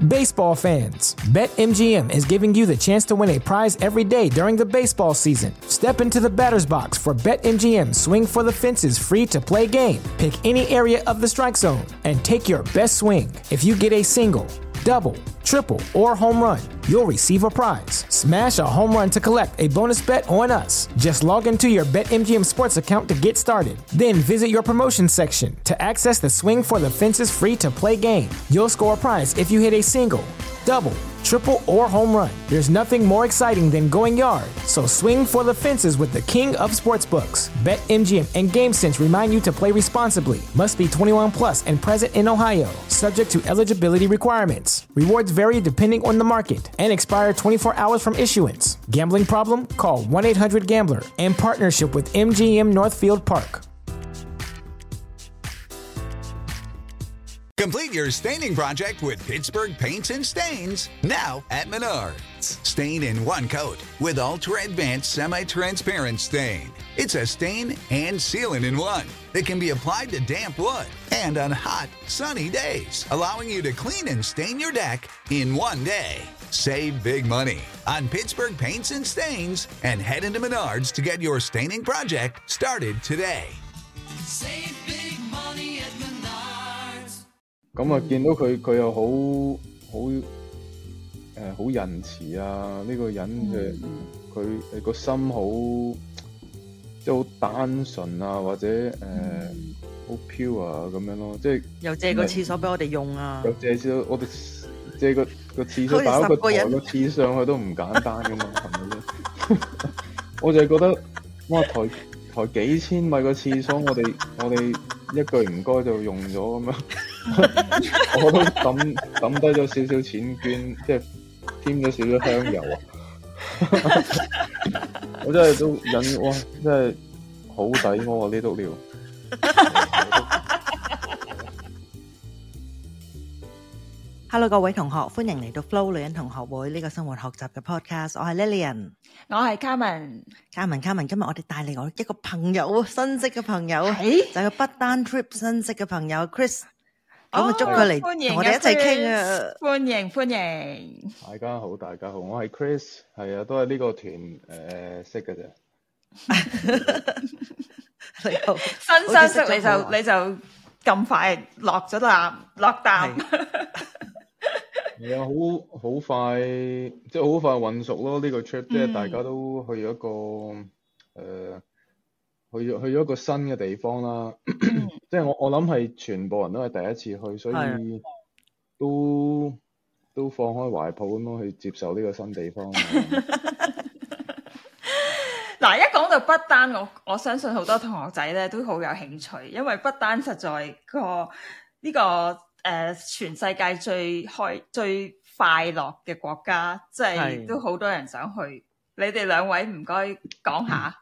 Baseball fans, BetMGM is giving you the chance to win a prize every day during the baseball season. Step into the batter's box for BetMGM Swing for the Fences free-to-play game. Pick any area of the strike zone and take your best swing. If you get a single, double, triple, or home run, you'll receive a prize. Smash a home run to collect a bonus bet on us. Just log into your BetMGM Sports account to get started. Then visit your promotion section to access the Swing for the Fences free-to-play game. You'll score a prize if you hit a single, double, triple, or home run. There's nothing more exciting than going yard. So swing for the fences with the king of sportsbooks. BetMGM and GameSense remind you to play responsibly. Must be 21 plus and present in Ohio. Subject to eligibility requirements. Rewards vary depending on the market and expire 24 hours from issuance. Gambling problem? Call 1-800-GAMBLER in partnership with MGM Northfield Park. Complete your staining project with Pittsburgh Paints and Stains, now at Menards. Stain in one coat with Ultra Advanced Semi-Transparent Stain. It's a stain and sealant in one that can be applied to damp wood and on hot, sunny days, allowing you to clean and stain your deck in one day. Save big money on Pittsburgh Paints and Stains and head into Menards to get your staining project started today. Save big money at Menards. 咁啊，見到佢又好仁慈啊！呢個人嘅佢個心好即係好單純啊，或者好 pure 啊咁樣咯，即係又借個廁所俾我哋用啊！ 又借廁所，我哋借個廁所打個台個廁上去都唔簡單噶嘛，係咪先？我就係覺得哇，抬幾千米個廁所，我哋一句唔該就用咗咁樣，我都抌低咗少少錢捐，即係添咗少少香油啊！我真係都忍，哇！真係好抵屙啊呢篤尿。 Hello 各位同學，歡迎嚟到 Flo 女人同學會呢個生活學習嘅 podcast。我係 Lillian， 我係 Carmen。 今日我哋帶嚟我一個朋友，新識嘅朋友，就係個不丹 trip 新識嘅朋友 Chris。咁啊，捉佢嚟同我哋一齊傾啊！ 歡迎。 大家好，我係 Chris， 係啊，都係呢個團識嘅啫。 你好， 新相識你就咁快落啖。 係啊，好快，即係好快混熟咯。呢個 trip 即係大家都去咗一個去咗一個新嘅地方啦。即係我諗係全部人都係第一次去，所以都放開懷抱咁樣去接受呢個新地方。 嗱，一講到不丹，我相信好多同學仔咧都好有興趣，因為不丹實在呢個全世界最快樂嘅國家，即係都好多人想去。你哋兩位唔該講下。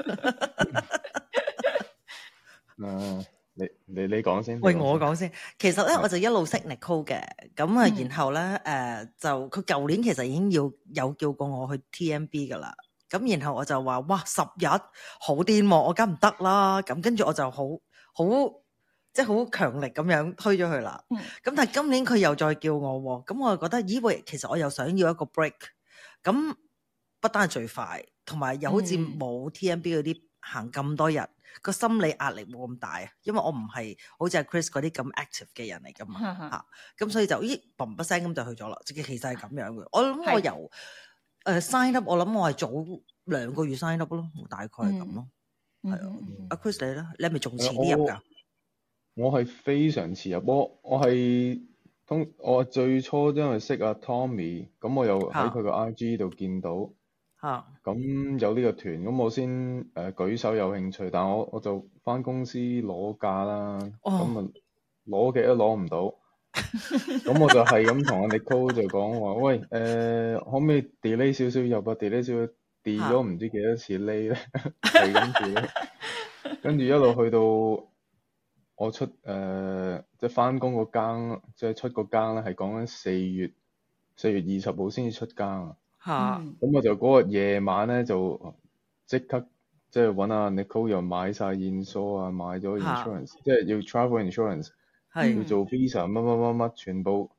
你講先。 喂，我講先。其實咧，我就一路識 Nicole 嘅，咁啊，然後咧就佢舊年其實已經有叫過我去 TMB 噶啦。咁然後我就話：哇，10日好癲喎，我梗唔得啦。咁跟住我就好即係好強力咁樣推咗佢啦。咁但係今年佢又再叫我喎，咁我就覺得咦喂，其實我又想要一個 break。咁不單係最快，同埋又好似冇 TMB 嗰啲行咁多日，個心理壓力冇咁大啊。因為我唔係好似阿 Chris 嗰啲咁 active 嘅人嚟噶嘛嚇，咁所以就咦嘣一聲咁就去咗啦。其實係咁樣嘅。我諗我由sign up， 我諗我係早2個月 sign up 咯，大概係咁咯。係啊，阿 Chris 你咧，你係咪仲遲啲入㗎？ 我係非常遲入，我最初因為識阿 Tommy， 咁我又喺佢個 IG 度見到，咁有呢個團，咁我先舉手有興趣，但我就返公司攞假啦，咁啊攞嘅都攞唔到，咁我就係咁同阿 Nicole 就講話，喂可唔可以 delay 少少入啊 ，delay 少少 delay 咗唔知幾多次 lay 咧，係咁 delay，跟住一路去到。我出即係返工個更，即係出個更咧，係講緊4月20號先至出更啊。咁我就嗰個夜晚咧就即刻即係揾阿 Nicole 又買晒現梳啊，買咗 insurance，即係要 travel insurance，要做 visa 乜，全部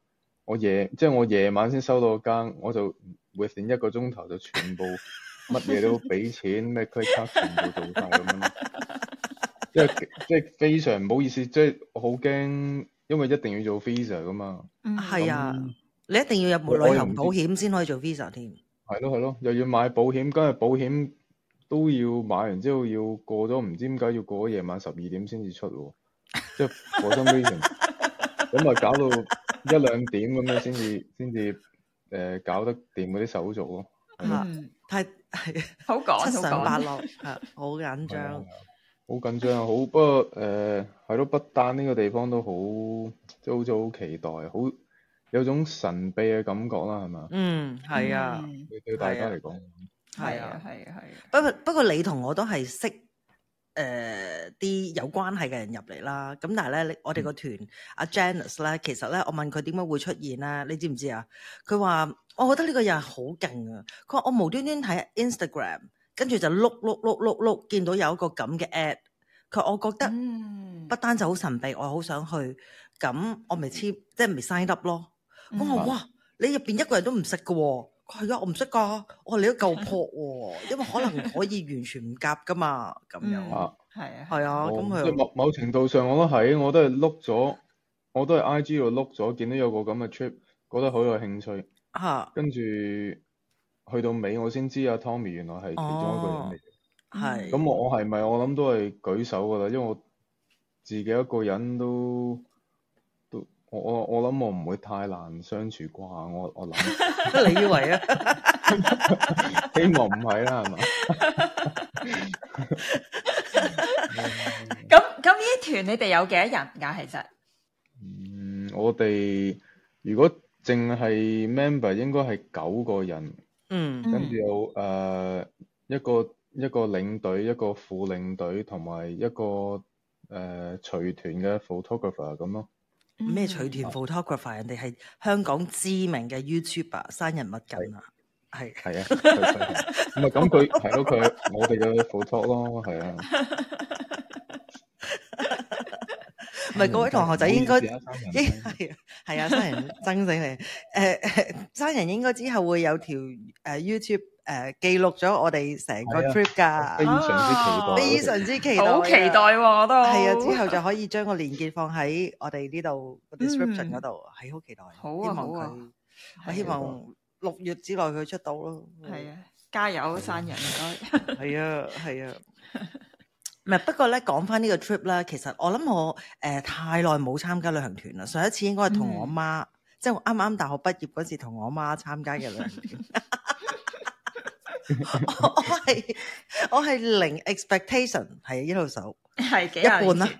我夜晚先收到個更，我就 within 1個鐘頭就全部乜嘢都俾錢，咩 credit card 全部做晒咁樣。即係非常唔好意思，即係我好驚，因為一定要做 visa 噶嘛。 係啊，你一定要有旅行保險先可以做 visa 添。係咯，又要買保險，跟住保險都要買完之後要過咗，唔知點解要過咗夜晚12點先至出喎。即係 for some reason，咁咪搞到1-2點咁樣先至搞得掂嗰啲手續咯。 係好趕， 七上八落，好緊張。 好緊張啊！好，不過係咯，不丹呢個地方都好，即係好似好期待，好有種神秘嘅感覺啦，係嘛？ 係啊， 對大家嚟講， 係啊。 不過你同我都係識啲有關係嘅人入嚟啦。咁但係咧，我哋個團阿 Janice 咧，其實咧，我問佢點解會出現咧？你知唔知啊？佢話：我覺得呢個人好勁啊！佢話我無端端睇 Instagram。跟住就碌，見到有一個咁嘅 ad， 佢我覺得不單就好神秘，我好想去，咁我咪即係咪 sign up 咯。我話哇，你入邊一個人都唔識嘅喎，佢係啊，我唔識㗎，我話你都夠撲喎，因為可能可以完全唔夾㗎嘛，咁樣係啊，咁佢即係某程度上我都係碌咗，我都係 IG 度碌咗，見到有個咁嘅 trip，覺得好有興趣，跟住。去到尾我先知阿 Tommy 原來係其中一個人嚟嘅，咁我係咪我諗都係舉手噶啦，因為我自己一個人都我諗我唔會太難相處啩，我諗。 你以為啊？ 希望唔係啦，係嘛？ 咁呢團你哋有幾多人㗎？其實我哋如果淨係 member 應該係9個人。跟住有一個領隊，一個副領隊，同埋一個隨團嘅 photographer 咁咯。 咩隨團 photographer？人哋係香港知名嘅 YouTuber，山人物緊啊，係啊，唔係咁佢係咯，佢我哋嘅 photo 咯，係啊。 唔係，各位同學仔應該係啊，山人憎死你。山人應該之後會有條YouTube 記錄咗我哋成個 trip 㗎，非常之期待， 好期待喎！我都係啊，之後就可以將個連結放喺我哋呢度 description 嗰度，係好期待。 好啊， 我希望6月之內佢出到咯。 係啊，加油，山人唔該。 係啊。唔係，不過咧講翻呢個 trip 啦，其實我諗我太耐冇參加旅行團啦。上一次應該係同我媽，即係我啱啱大學畢業嗰時同我媽參加嘅旅行團。我係零 expectation， 係一路數， 係幾一半啦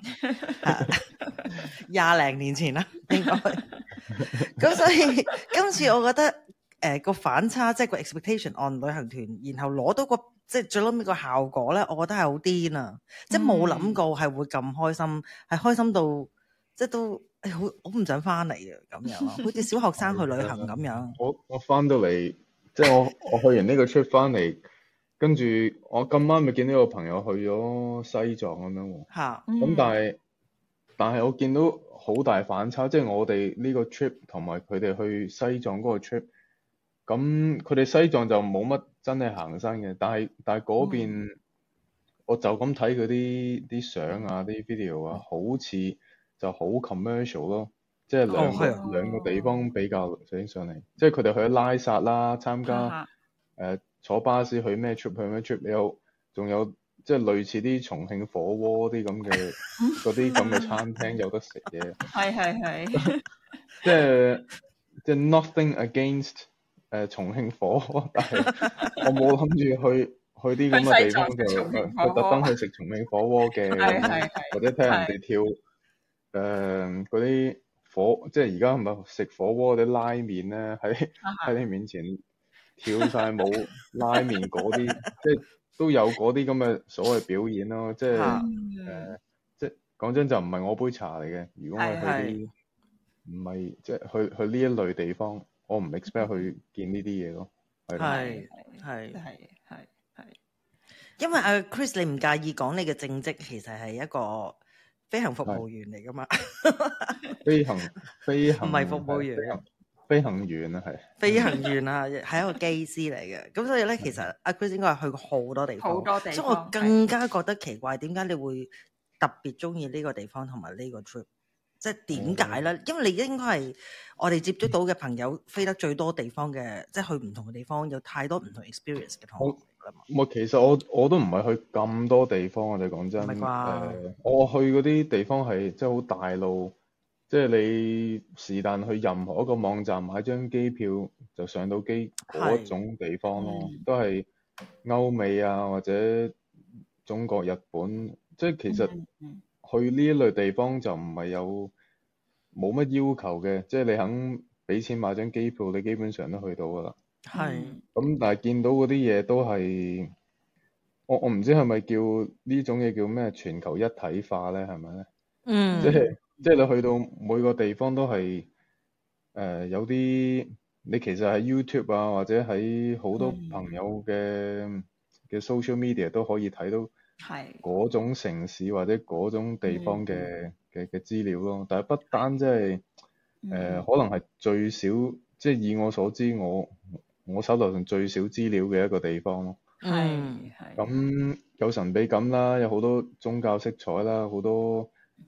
，20零年前啦，應該。咁所以今次我覺得個反差，即係個 expectation on 旅行團，然後攞到個即係最尾個效果咧，我覺得係好癲啊！即係冇諗過係會咁開心，係開心到即係都好唔想翻嚟啊咁樣，好似小學生去旅行咁樣。 我翻到嚟，即係我去完呢個 trip 翻嚟，跟住我咁啱咪見到個朋友去咗西藏咁樣喎。咁但係我見到好大反差，即係我哋呢個 trip 同埋佢哋去西藏嗰個 trip。咁佢哋西藏就冇乜真係行山嘅，但係嗰邊我就咁睇佢啲相啊、啲 video 啊，好似就好 commercial 咯，即係兩個地方比較上嚟，即係佢哋去咗拉薩啦，參加坐巴士去咩 trip，仲有即係類似啲重慶火鍋啲咁嘅嗰啲咁嘅餐廳有得食嘢， 係， 即係 nothing against。重慶火鍋，但係我冇諗住去啲咁嘅地方就去特登去食重慶火鍋嘅，或者睇人哋跳嗰啲火，即係而家係咪食火鍋嗰啲拉麵咧？喺你面前跳晒舞拉麵嗰啲，即係都有嗰啲咁嘅所謂表演咯。即係即係講真就唔係我杯茶嚟嘅。如果我去啲唔係即係去呢一類地方。我唔 expect 去見呢啲嘢咯， 係，因為阿 Chris 你唔介意講你嘅正職其實係一個飛行服務員嚟噶嘛？ 飛行唔係服務員， 飛行員啊，係飛行員啊，係一個機師嚟嘅。咁所以咧，其實阿 Chris 應該係去過好多地方， 好多地方， 所以我更加覺得奇怪，點解你會特別中意呢個地方同埋呢個 trip？即係點解咧？因為你應該係我哋接觸到嘅朋友飛得最多地方嘅，即係去唔同嘅地方，有太多唔同 experience 嘅同學啦嘛。 其實我都唔係去咁多地方，我哋講真。 唔係啩？ 我去嗰啲地方係即係好大路，即係你是但去任何一個網站買張機票就上到機嗰種地方咯，都係歐美啊或者中國、日本，即係其實去呢一類地方就唔係冇乜要求嘅，即係你肯俾錢買張機票，你基本上都去到噶啦。 係。 咁但係見到嗰啲嘢都係，我唔知係咪叫呢種嘢叫咩全球一體化咧？係咪咧？即係你去到每個地方都係有啲你其實喺 YouTube 啊或者喺好多朋友嘅 social media 都可以睇到嗰種城市或者嗰種地方嘅資料咯。但係不單即係可能係最少，即係以我所知我手頭上最少資料嘅一個地方咯。咁有神秘感啦，有好多宗教色彩啦，好多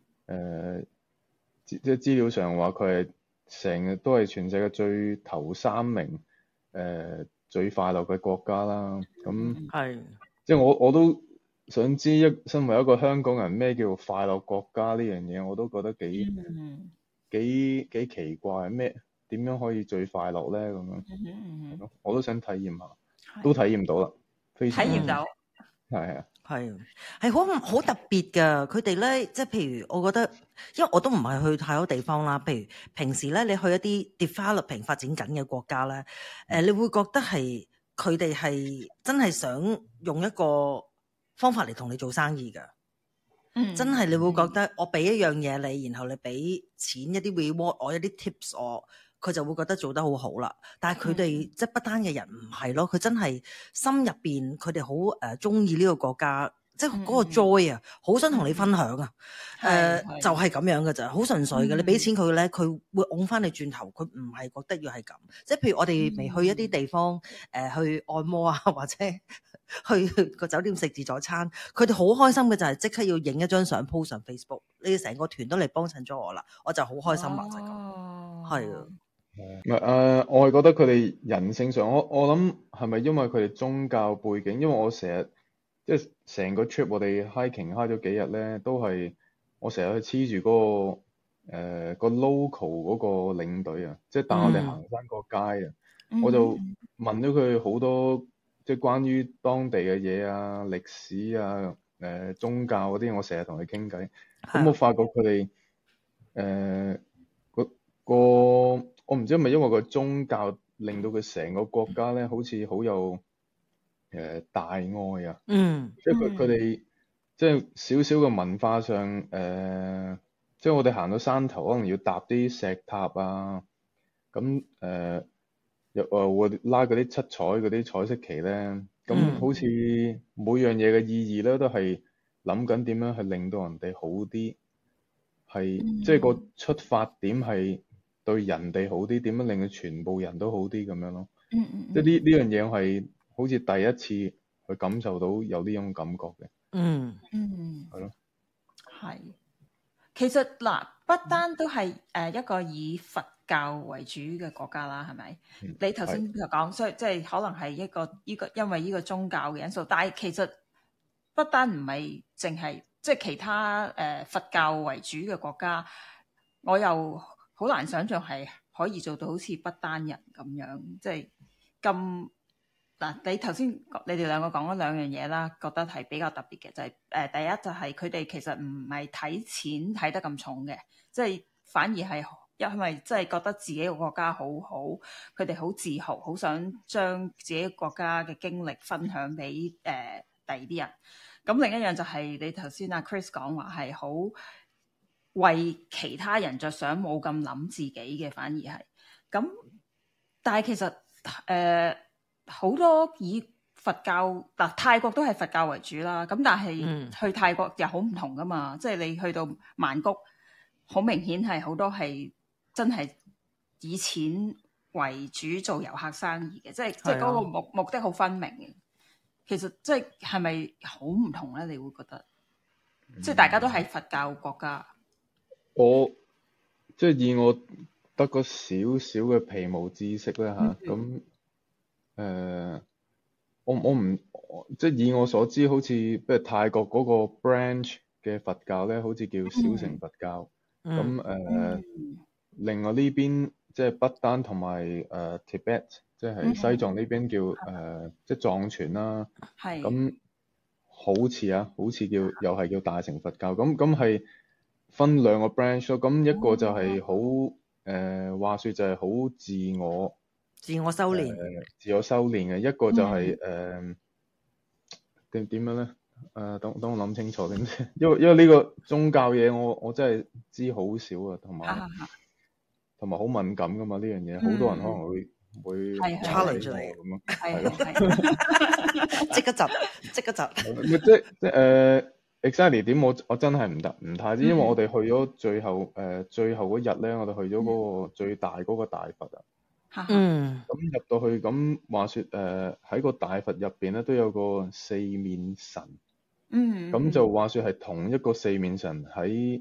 即係資料上話佢係成日都係全世界最頭3名最快樂嘅國家啦。咁即係我都想知身為一個香港人咩叫快樂國家呢樣嘢，我都覺得幾奇怪，點樣可以最快樂咧？咁樣我都想體驗下，都體驗到啦，非常體驗到係啊。 係好特別㗎，佢哋咧，即係譬如我覺得，因為我都唔係去太多地方啦。譬如平時咧，你去一啲 developing 發展緊嘅國家咧，你會覺得係佢哋係真係想用一個方法嚟同你做生意㗎。真係你會覺得我俾一樣嘢你，然後你俾錢一啲 reward 我一啲 tips 我。佢就會覺得做得好好啦，但係佢哋即係不丹嘅人唔係咯，佢真係心入邊佢哋好中意呢個國家，即係嗰個 joy 啊，好想同你分享啊，就係咁樣嘅咋，好純粹嘅。你俾錢佢咧，佢會拱翻你轉頭，佢唔係覺得要係咁。即係譬如我哋未去一啲地方去按摩啊，或者去個酒店食自助餐，佢哋好開心嘅就係即刻要影一張相 po 上 Facebook， 你哋成個團都嚟幫襯咗我啦，我就好開心啦，就係咁，係啊。 我係覺得佢哋人性上，我諗係咪因為佢哋宗教背景？因為我成日即係成個 trip 我哋 hiking 咗幾日咧，都係我成日去黐住嗰個local 嗰個領隊啊，即係帶我哋行山個街啊，我就問咗佢好多即係關於當地嘅嘢啊、歷史啊、宗教嗰啲，我成日同佢傾偈。咁我發覺佢哋我唔知係咪因為個宗教令到佢成個國家咧，好似好有大愛啊。即係佢哋即係少少嘅文化上即係我哋行到山頭，可能要搭啲石塔啊，咁又會拉嗰啲七彩嗰啲彩色旗咧，咁好似每樣嘢嘅意義咧，都係諗緊點樣去令到人哋好啲，係即係個出發點係對人哋好啲，點樣令佢全部人都好啲咁樣咯。即係呢樣嘢我係好似第一次去感受到有呢種感覺嘅。係咯。 係。其實嗱，不單都係一個以佛教為主嘅國家啦，係咪？你頭先就講，所以即係可能係一個因為呢個宗教嘅因素，但係其實不單唔係淨係即係其他佛教為主嘅國家，我又好難想像係可以做到好似不丹人咁樣，即係咁嗱。你頭先你哋兩個講咗兩樣嘢啦，覺得係比較特別嘅，就係第一就係佢哋其實唔係睇錢睇得咁重嘅，即係反而係因為即係覺得自己個國家好好，佢哋好自豪，好想將自己國家嘅經歷分享俾第二啲人。咁另一樣就係你頭先阿 Chris 講話係好為其他人着想，冇咁諗自己嘅，反而係咁。但係其實好多以佛教泰國都係佛教為主啦。咁但係去泰國又好唔同噶嘛，即係你去到曼谷，好明顯係好多係真係以錢為主做遊客生意嘅，即係嗰個目的好分明嘅。其實即係咪好唔同咧？你會覺得，即係大家都係佛教國家。 我即係以我得個少少嘅皮毛知識咧嚇，咁我唔即係以我所知，好似譬如泰國嗰個 branch 嘅佛教咧，好似叫小乘佛教。咁另外呢邊即係不丹同埋Tibet， 即係西藏呢邊叫即係藏傳啦。係。咁好似又係叫大乘佛教。咁係分兩個 branch 咯。咁一個就係好話説就係好自我修練嘅，一個就係點樣咧？等我諗清楚點先，因為呢個宗教嘢我真係知好少啊，同埋好敏感噶嘛呢樣嘢，好多人可能會 challenge 你咁咯，係咯， 即刻窒， 即exactly 點我真係唔太知，因為我哋去咗最後嗰日咧，我哋去咗嗰個最大嗰個大佛啊。咁入到去，咁話説喺個大佛入邊咧都有個四面神。咁就話説係同一個四面神喺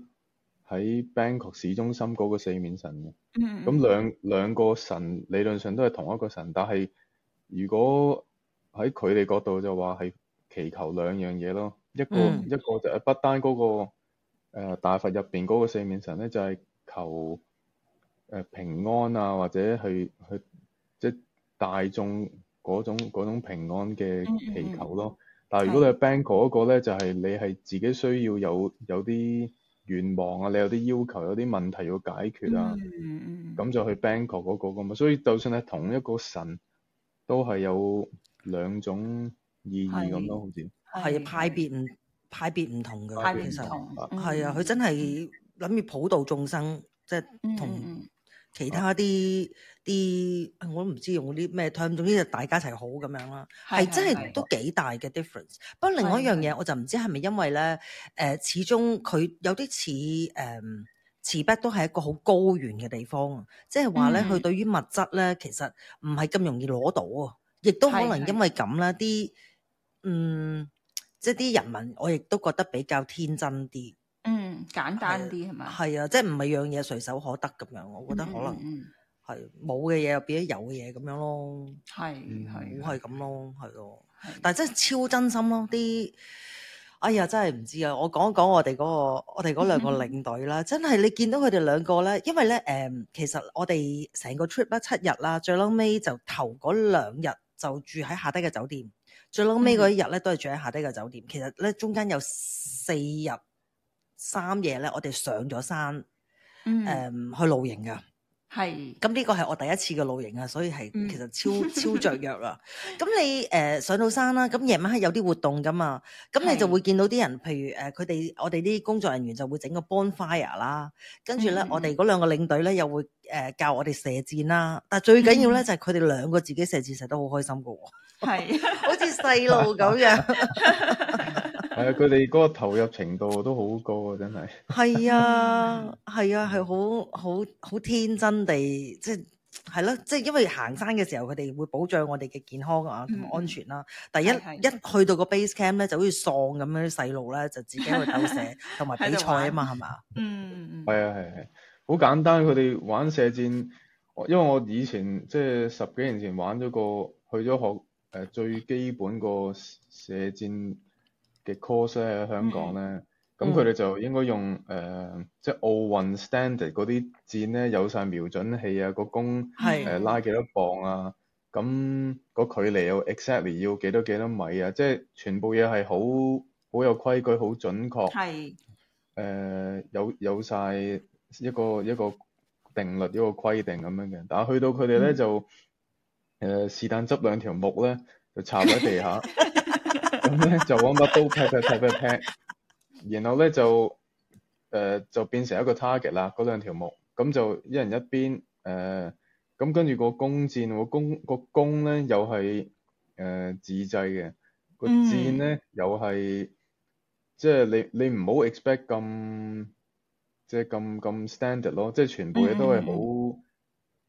Bangkok 市中心嗰個四面神嘅。咁兩個神理論上都係同一個神，但係如果喺佢哋角度就話係祈求兩樣嘢咯。一個就係不單嗰個大佛入邊嗰個四面神咧，就係求平安啊，或者去即係大眾嗰種平安嘅祈求咯。但係如果你係 Bangkok 嗰個咧，就係你係自己需要有啲願望啊，你有啲要求，有啲問題要解決啊，咁就去 Bangkok 嗰個㗎嘛。所以就算係同一個神，都係有兩種意義咁咯，好似係派別唔同嘅，其實係啊，佢真係諗住普度眾生，即係同其他啲我都唔知用啲咩 term，總之就大家一齊好咁樣啦，係真係都幾大嘅 difference。不過另外一樣嘢，我就唔知係咪因為咧始終佢有啲似池北都係一個好高原嘅地方啊，即係話咧佢對於物質咧其實唔係咁容易攞到啊，亦都可能因為咁啦，啲即係啲人民，我亦都覺得比較天真啲。 簡單啲係咪？ 係啊，即係唔係樣嘢隨手可得咁樣，我覺得可能係冇嘅嘢又變咗有嘅嘢咁樣咯。係咁咯，係咯。但係真係超真心咯，啲哎呀真係唔知啊！我講一講我哋嗰兩個領隊啦，真係你見到佢哋兩個咧，因為咧其實我哋成個 trip 7日啦，最撚尾就頭嗰2日就住喺下低嘅酒店，最撚尾嗰一日咧都係住喺下低嘅酒店。其實咧中間有4日3夜咧，我哋上咗山，去露營噶。係，咁呢個係我第一次嘅露營啊，所以係其實超雀躍啊。咁你上到山啦，咁夜晚係有啲活動噶嘛，咁你就會見到啲人，譬如我哋啲工作人員就會整個 bonfire 啦，跟住咧我哋嗰兩個領隊咧又會教我哋射箭啦。但係最緊要咧就係佢哋兩個自己射箭射得好開心噶喎，係好似細路咁樣。 係啊，佢哋嗰個投入程度都好高啊，真係。係啊，係好天真地，即係咯，即係因為行山嘅時候，佢哋會保障我哋嘅健康啊同埋安全啦。但係一去到個 base camp 咧，就好似喪咁樣啲細路咧，就自己去鬥射同埋比賽啊嘛，係嘛？ 係啊，係，好簡單。佢哋玩射箭，因為我以前即係10幾年前玩咗去咗學最基本個射箭嘅 course 喺香港咧，咁佢哋就應該用即係奧運 standard 嗰啲箭咧，有晒瞄準器啊，個弓拉幾多磅啊，咁個距離又 exactly 要幾多米啊，即係全部嘢係好有規矩，好準確，有晒一個定律，一個規定咁樣嘅。但係去到佢哋咧就是但執2條木咧，就插喺地下。咁咧就揾把刀劈，然後咧就變成一個 target 啦。嗰2條木，咁就一人一邊，咁跟住個弓箭，個弓咧又係自製嘅，個箭咧又係即係你唔好 expect 咁即係咁 standard 咯，即係全部嘢都係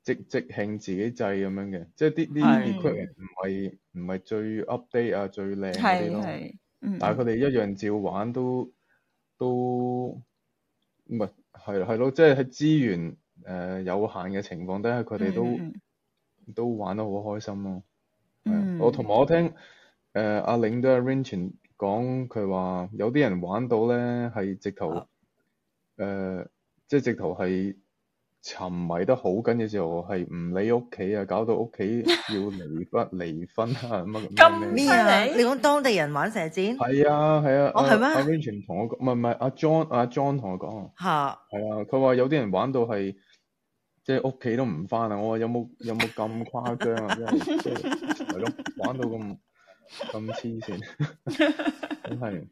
即興自己製咁樣嘅，即係啲 equipment 唔係最 update 啊最靚嗰啲咯，但係佢哋一樣照玩都唔係咯，即係喺資源有限嘅情況底下，佢哋都玩得好開心咯。我同埋我聽阿領都阿 Rinchen 講，佢話有啲人玩到咧係直頭即係直頭係沉迷得好緊嘅時候，係唔理屋企啊，搞到屋企要離婚啊乜咩啊？你講當地人玩射箭？ 係啊。 哦係咩？ 阿 Rinchen 同我講，唔係阿 John 同我講嚇。 係啊，佢話有啲人玩到係即係屋企都唔返啊！我話有冇咁誇張啊？即係咯，玩到咁黐線，真係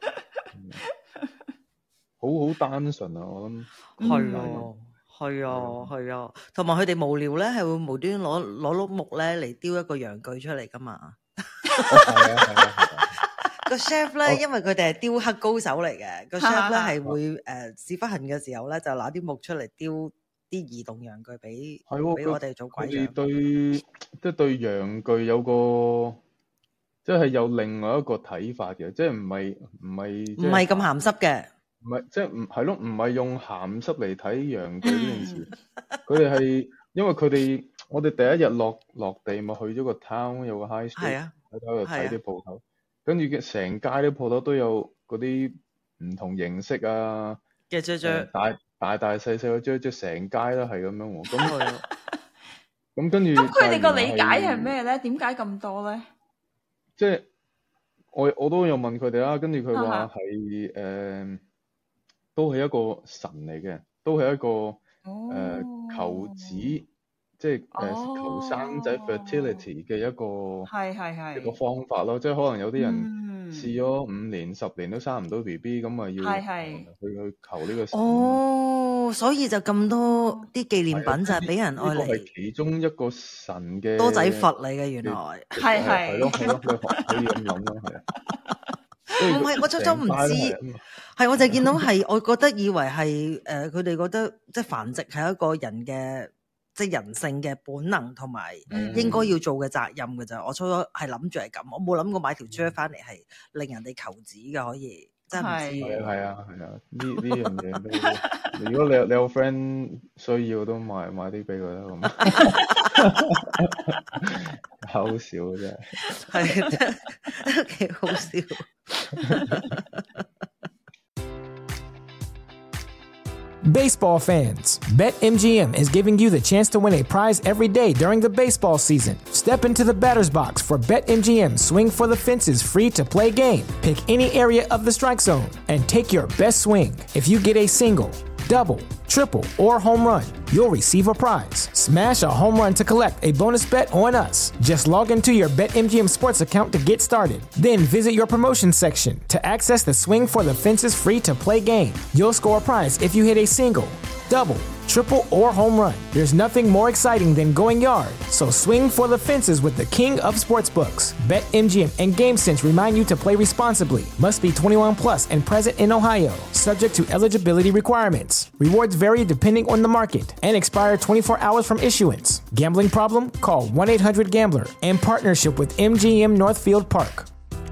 好單純啊！我諗係啊，同埋佢哋無聊咧，係會無端攞碌木咧嚟雕一個陽具出嚟噶嘛。 係啊。 個 chef 咧，因為佢哋係雕刻高手嚟嘅，個 chef 咧係會屎忽痕嘅時候咧，就拿啲木出嚟雕啲移動陽具俾我哋做鬼樣。佢哋對陽具有個即係有另外一個睇法嘅，即係唔係咁鹹濕嘅。唔係即係唔係用鹹濕嚟睇陽具呢件事。佢哋係因為我哋第一日落地咪去咗個 town 有個 high street 喺度睇啲鋪頭，跟住成街啲鋪頭都有嗰啲唔同形式啊嘅雀大細嘅雀成街都係咁樣喎。咁跟住咁佢哋個理解係咩咧？點解咁多咧？ 即係我都有問佢哋啦，跟住佢話係都係一個神嚟嘅，都係一個求子，即係求生仔 fertility 嘅一個一個方法咯。即係可能有啲人試咗5年、10年都生唔到 BB， 咁啊要去求呢個神。 所以就咁多啲紀念品就係俾人愛嚟。 呢個係其中一個神嘅多仔佛嚟嘅，原來係咯，可以咁諗咯，係啊。 唔係，我初初唔知，係我就見到係，我覺得以為係佢哋覺得即係繁殖係一個人嘅即係人性嘅本能同埋應該要做嘅責任嘅咋。我初初係諗住係咁，我冇諗過買條雀翻嚟係令人哋求子嘅，可以真係唔知。係啊，呢樣嘢如果你有 friend 需要都買啲俾佢啦，咁好笑啫，係真幾好笑。 Baseball fans, BetMGM is giving you the chance to win a prize every day during the baseball season. Step into the batter's box for BetMGM Swing for the Fences free-to-play game. Pick any area of the strike zone and take your best swing. If you get a single, double, triple, or home run, you'll receive a prize. Smash a home run to collect a bonus bet on us. Just log into your BetMGM Sports account to get started. Then visit your promotions section to access the Swing for the Fences free-to-play game. You'll score a prize if you hit a single, double, triple, or home run. There's nothing more exciting than going yard. So swing for the fences with the king of sportsbooks. BetMGM and GameSense remind you to play responsibly. Must be 21 plus and present in Ohio. Subject to eligibility requirements. Rewards vary depending on the market and expire 24 hours from issuance. Gambling problem? Call 1-800-GAMBLER. In partnership with MGM Northfield Park.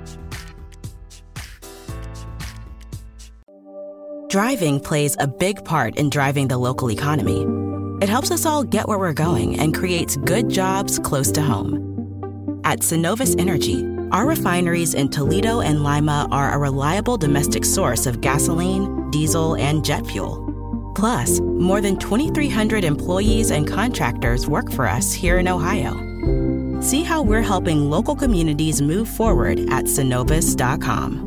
Driving plays a big part in driving the local economy. It helps us all get where we're going and creates good jobs close to home. At Synovus Energy, our refineries in Toledo and Lima are a reliable domestic source of gasoline, diesel, and jet fuel. Plus, more than 2,300 employees and contractors work for us here in Ohio. See how we're helping local communities move forward at Synovus.com.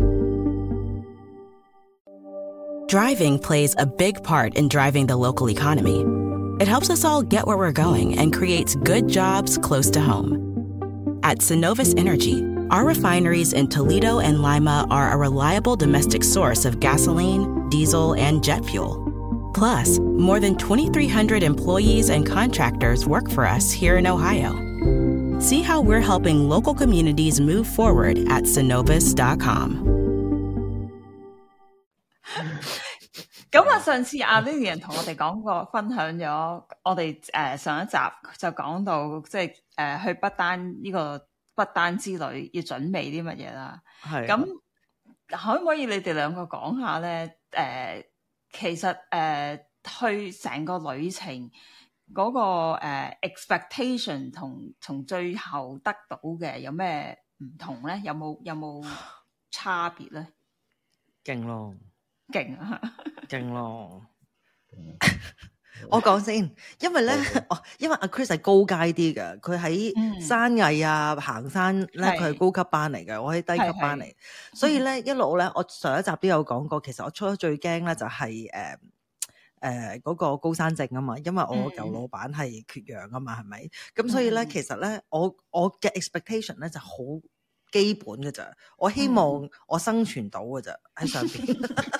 Driving plays a big part in driving the local economy. It helps us all get where we're going and creates good jobs close to home. At Synovus Energy, our refineries in Toledo and Lima are a reliable domestic source of gasoline, diesel, and jet fuel. Plus, more than 2,300 employees and contractors work for us here in Ohio. See how we're helping local communities move forward at Synovus.com. 咁啊，上次阿 Lilian 同我哋講過，分享咗我哋上一集就講到，即係去不丹呢個不丹之旅要準備啲乜嘢啦。係。咁可唔可以你哋兩個講下咧？其實去成個旅程嗰個expectation 同最後得到嘅有咩唔同咧？有冇差別咧？ 勁咯！ 勁啊！ 勁咯！我講先，因為咧，因為阿 Chris 係高階啲嘅，佢喺山藝啊、行山咧，佢係高級班嚟嘅，我喺低級班嚟，所以咧一路咧，我上一集都有講過，其實我初最驚咧就係嗰個高山症啊嘛，因為我舊老闆係缺氧啊嘛，係咪？咁所以咧，其實咧，我嘅 expectation 咧就好基本嘅咋，我希望我生存到嘅咋喺上邊，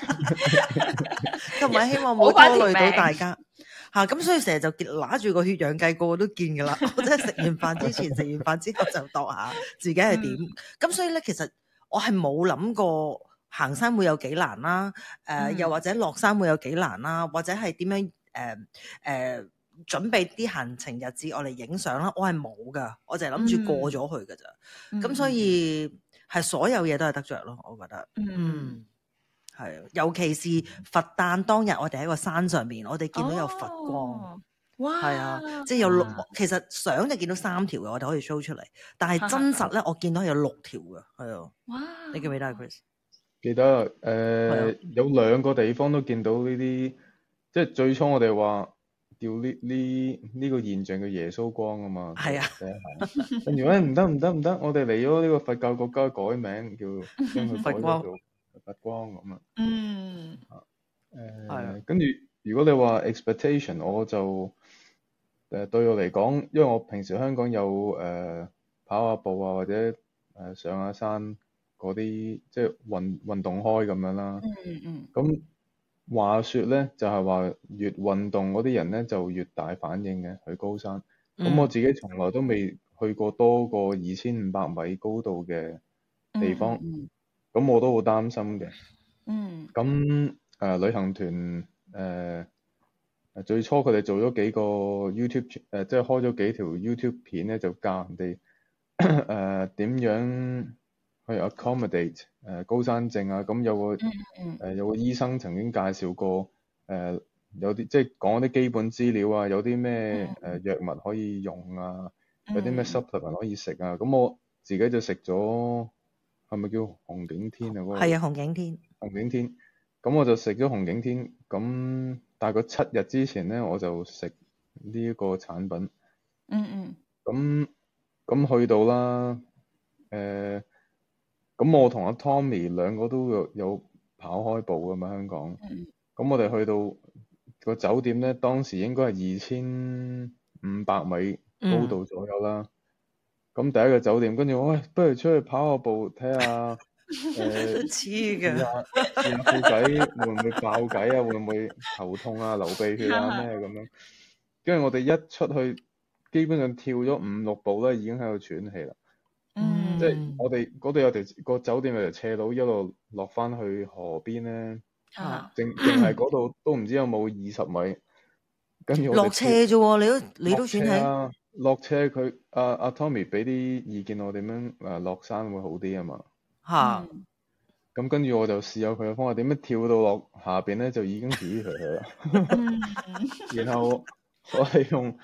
同埋希望冇拖累到大家嚇。咁所以成日就拿住個血氧計，個個都見㗎啦。我真係食完飯之前、食完飯之後就度下自己係點。咁所以咧，其實我係冇諗過行山會有幾難啦，又或者落山會有幾難啦，或者係點樣準備啲行程日誌我嚟影相啦，我係冇噶，我就係諗住過咗去噶咋。咁所以係所有嘢都係得着咯，我覺得。係，尤其是佛誕當日，我哋喺個山上面，我哋見到有佛光， 哇！ 係啊，即係有6，其實相就見到3條嘅，我哋可以 show 出嚟，但係真實咧，我見到有6條嘅，係啊。哇！你記唔記得啊 ，Chris？ 記得，有2個地方都見到呢啲，即係最初我哋話叫呢個現象叫耶穌光啊嘛。係啊。跟住唔得，我哋嚟咗呢個佛教國家改名，叫將佢改咗做佛光咁啊。跟住如果你話 expectation， 我就對我嚟講，因為我平時香港有跑下步啊，或者上下山。嗰啲即係運動開咁樣啦。咁話說咧，就係話越運動嗰啲人咧就越大反應嘅去高山。咁我自己從來都未去過多過2500米高度嘅地方。咁我都好擔心嘅。咁旅行團最初佢哋做咗幾個 YouTube 即係開咗幾條 YouTube 片咧，就教人哋點樣去 accommodate 高山症啊。咁有個醫生曾經介紹過有啲即係講啲基本資料啊，有啲咩藥物可以用啊，有啲咩 supplement 可以食啊。咁我自己就食咗，係咪叫紅景天啊？係啊，紅景天。紅景天。咁我就食咗紅景天。咁大概7日之前咧，我就食呢一個產品。咁去到啦，咁我同阿 Tommy 2個都有跑開步㗎嘛，香港。咁我哋去到個酒店咧，當時應該係2500米高度左右啦。咁第一個酒店，跟住我不如出去跑下步睇下， 黐嘅。 試下褲仔會唔會爆計啊？會唔會頭痛啊、流鼻血啊咩咁樣？跟住我哋一出去，基本上跳咗5-6步咧，已經喺度喘氣啦。即係我哋嗰度有個酒店有條斜路，一路落翻去河邊咧，淨係嗰度都唔知有冇20米。跟住落斜啫喎，你都喘氣。 落斜佢阿 Tommy 俾啲意見我點樣落山會好啲啊嘛。咁跟住我就試下佢嘅方法，點樣跳到落下邊咧就已經自己去啦。然後我係用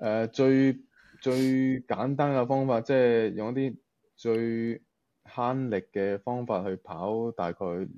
最簡單嘅方法，即係用一啲最慳力嘅方法去跑，大概5-6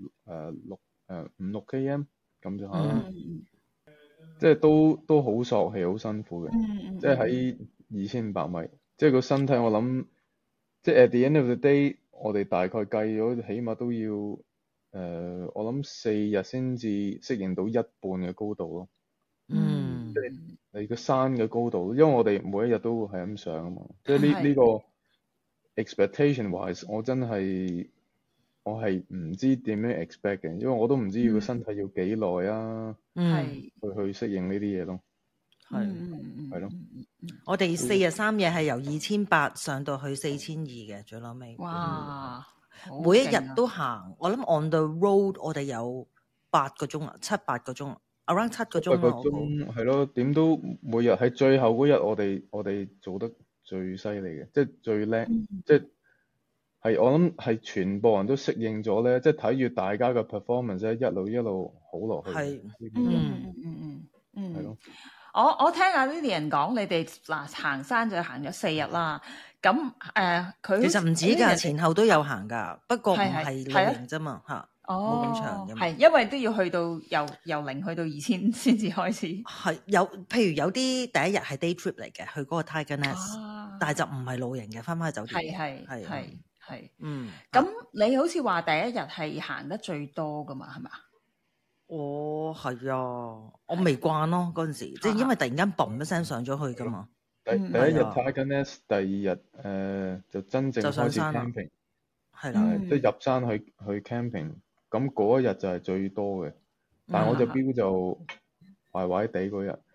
km 咁就嚇，即係都好索氣，好辛苦嘅。即係喺2500米，即係個身體我諗，即係 at the end of the day， 我哋大概計咗起碼都要我諗4日先至適應到一半嘅高度咯。即係你個山嘅高度，因為我哋每一日都係咁上啊嘛。即係呢個 expectation wise， 我係唔知點樣 expect 嘅，因為我都唔知個身體要幾耐啊。去適應呢啲嘢咯。係咯。 我哋4日3夜係由2800上到去4200嘅，最後尾。哇！每一日都行，我諗 on the road 我哋有 8個鐘啊，7-8個鐘 ，around 7個鐘 8個鐘係咯，點都每日喺最後嗰日，我哋做得最犀利嘅，即係最叻，即係我諗係全部人都適應咗咧，即係睇住大家嘅 performance 咧，一路好落去。係，係咯。 我聽阿 Lilian 講，你哋行山就行咗4日啦。咁佢其實唔止㗎，前後都有行㗎，不過唔係露營啫嘛嚇。冇咁長嘅， 係因為都要去到由0去到2000先至開始。 係譬如有啲第一日係 day trip 嚟嘅，去嗰個 Tiger Nest，但係就唔係露營嘅，翻去酒店。係。咁你好似話第一日係行得最多㗎嘛？係咪？ 係啊，我未慣咯嗰陣時，即係因為突然間嘣一聲上咗去㗎嘛。 第一日 Tiger Nest，第二日就真正開始 camping， 係啦，即係入山去 camping。咁嗰一日就係最多嘅，但係我隻錶就壞壞地嗰日，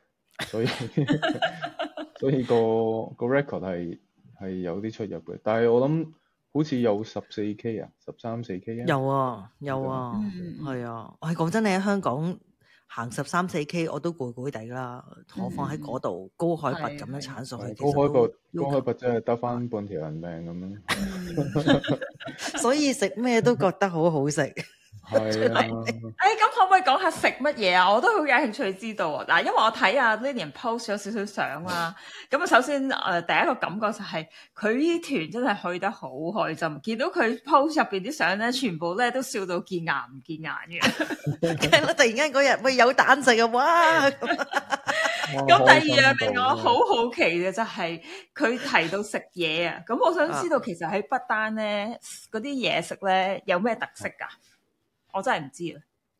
所以個 record 係有啲出入嘅。但係我諗好似有14K 啊，13-14K 啊。 有啊，係啊。我係講真，你喺香港行13-14K 我都攰地啦，何況喺嗰度高海拔咁樣鏟上去。 高海拔真係得翻半條人命咁樣。 所以食咩都覺得好好食。 係啊，咁可唔可以講下食乜嘢啊？我都好有興趣知道啊！嗱，因為我睇阿 Lilian post 咗少少相啦，咁啊，首先第一個感覺就係佢呢團真係去得好開心，見到佢 post 入邊啲相咧，全部咧都笑到見牙唔見眼嘅。 突然間嗰日喂有蛋食啊！哇！ 咁第二樣令我好好奇嘅就係佢提到食嘢啊！咁我想知道其實喺不丹咧嗰啲嘢食咧有咩特色㗎？我真係唔知啊！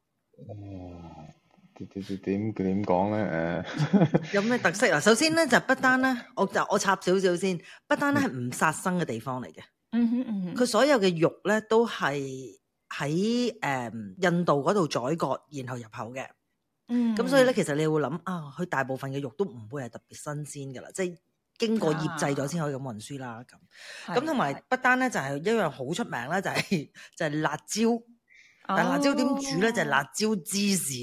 點講咧？ 有咩特色啊？首先咧就不丹咧，我插少少先。不丹咧係唔殺生嘅地方嚟嘅。佢所有嘅肉咧都係喺印度嗰度宰割，然後入口嘅。咁所以咧，其實你會諗啊，佢大部分嘅肉都唔會係特別新鮮㗎啦，即係經過醃製咗先可以咁運輸啦。咁同埋不丹咧就係一樣好出名啦，就係辣椒。但辣椒點煮咧？就係辣椒芝士。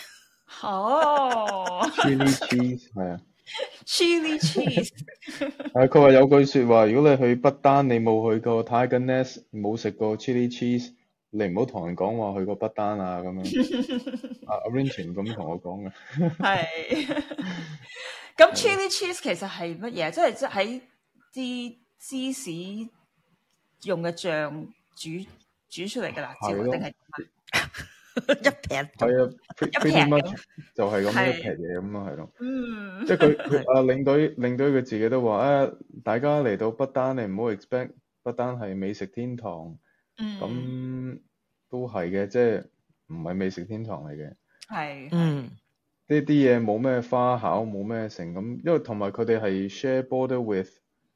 Chili cheese 係啊。 Chili cheese。 佢話有句説話，如果你去不丹，你冇去過 Tiger Nest， 冇食過 Chili cheese， 你唔好同人講話去過不丹啊咁樣。阿 Vincent 咁同我講嘅。係。 咁 Chili cheese 其實係乜嘢？即係喺啲芝士用嘅醬煮出嚟嘅辣椒，定係一撇？ 係啊，pretty much就係咁一撇嘢咁咯，係咯。即係佢領隊佢自己都話大家嚟到不丹，你唔好 expect 不丹係美食天堂。咁都係嘅，即係唔係美食天堂嚟嘅。係。呢啲嘢冇咩花巧，冇咩成咁，因為同埋佢哋係 share border with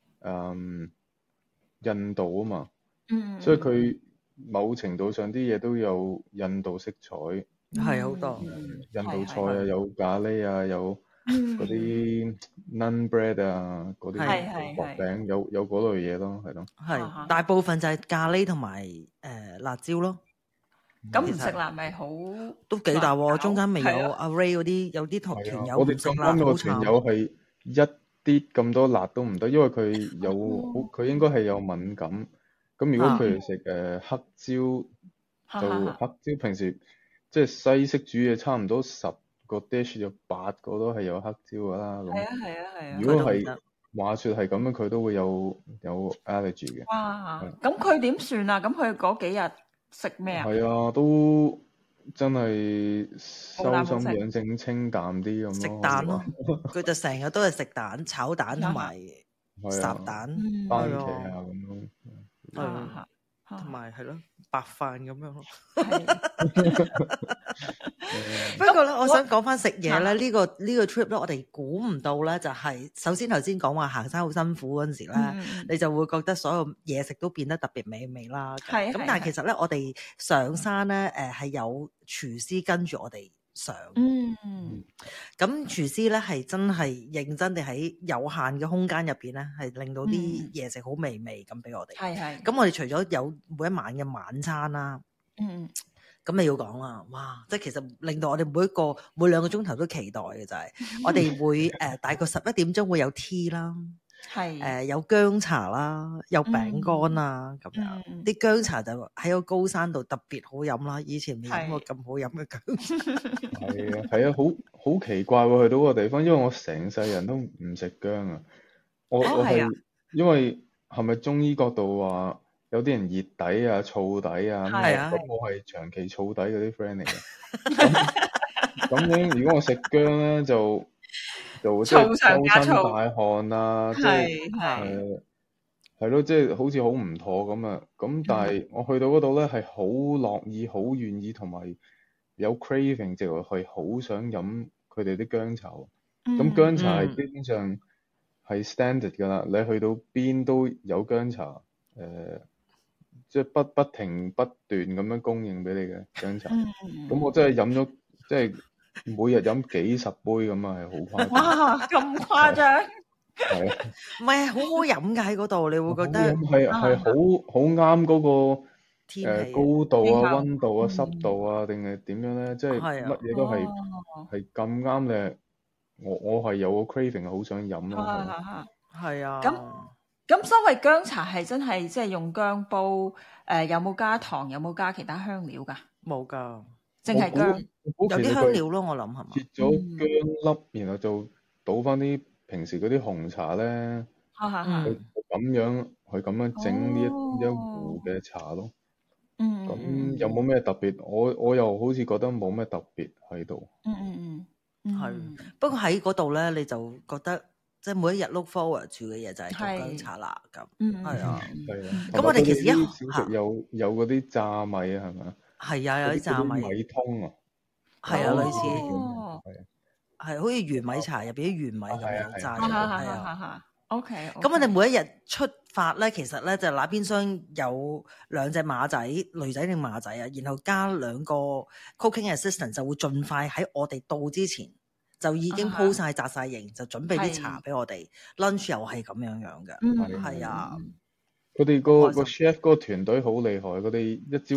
印度啊嘛。所以佢某程度上啲嘢都有印度色彩， 係好多印度菜啊，有咖喱啊，有嗰啲 naan bread 啊，嗰啲薄餅，有嗰類嘢咯，係咯。 係大部分就係咖喱同埋辣椒咯。 咁唔食辣咪好都幾大喎，中間未有阿 Ray 嗰啲，有啲團友我哋中間個團友係一啲咁多辣都唔得，因為佢應該係有敏感。咁如果佢哋食黑椒，就黑椒平時即係西式煮嘢，差唔多10個 dish 有8個都係有黑椒噶啦。係啊。如果係話説係咁樣，佢都會有 allergy 嘅。 哇！咁佢點算啊？咁佢嗰幾日食咩啊？ 係啊，都真係修心養性，清淡啲咁咯。 食蛋咯，佢就成日都係食蛋、炒蛋同埋烚蛋、 番茄啊咁咯。 同埋係咯，白飯咁樣咯。不過咧，我想講翻食嘢咧，呢個 trip 咧，我哋估唔到咧，就係首先頭先講話行山好辛苦嗰陣時咧，你就會覺得所有嘢食都變得特別美味啦。咁但係其實咧，我哋上山咧，係有廚師跟住我哋上。咁廚師咧係真係認真地喺有限嘅空間入邊咧，係令到啲嘢食好美味咁俾我哋。咁我哋除咗有每一晚嘅晚餐啦， 咁你要講啦，哇！即係其實令到我哋每2個鐘頭都期待嘅就係，我哋會大概11點鐘會有 tea 啦， 係有薑茶啦，有餅乾啦咁樣。啲薑茶就喺個高山度特別好飲啦，以前未飲過咁好飲嘅薑茶。 係啊，好奇怪喎！去到個地方，因為我成世人都唔食薑啊。我係因為係咪中醫角度話有啲人熱底啊、燥底啊？咁我係長期燥底嗰啲 friend 嚟嘅。咁樣如果我食薑咧，就即係周身大汗啊，即係咯，即係好似好唔妥咁啊。咁但係我去到嗰度咧，係好樂意、好願意同埋有 craving，直頭係好想飲佢哋啲薑茶。咁薑茶係基本上係 standard 㗎啦，你去到邊都有薑茶，即係不停不斷咁樣供應俾你嘅薑茶。咁我真係飲咗，即係每日飲幾十杯咁啊，係好誇張。 哇，咁誇張？ 係啊， 唔係好好飲㗎喺嗰度，你會覺得係好啱嗰個天氣高度啊、溫度啊、濕度啊，定係點樣咧？即係乜嘢都係咁啱嘅。我係有個 craving，好想飲咯。 係啊。 咁所謂薑茶係真係即係用薑煲，有冇加糖？有冇加其他香料㗎？ 冇㗎， 淨係薑。 有啲香料咯，我諗係嘛？ 切咗薑粒，然後就倒翻啲平時嗰啲紅茶咧，去咁樣整呢一壺嘅茶咯。咁有冇咩特別？我又好似覺得冇咩特別喺度。 係。不過喺嗰度咧，你就覺得即係每一日 look forward to 嘅嘢就係做薑茶啦。咁係啊。咁我哋其實小食有嗰啲炸米啊，係咪啊？ 係啊，有啲炸米。 米通啊。 係啊，類似。係好似玄米茶入邊啲玄米咁樣炸嘅。係啊。 OK。 咁我哋每一日出發咧，其實咧就那邊廂有2隻馬仔，女仔定馬仔啊，然後加2個 cooking assistant 就會盡快喺我哋到之前就已經鋪晒紮晒營，就準備啲茶俾我哋。lunch 又係咁樣嘅，係啊。 佢哋個 chef 嗰個團隊好厲害，佢哋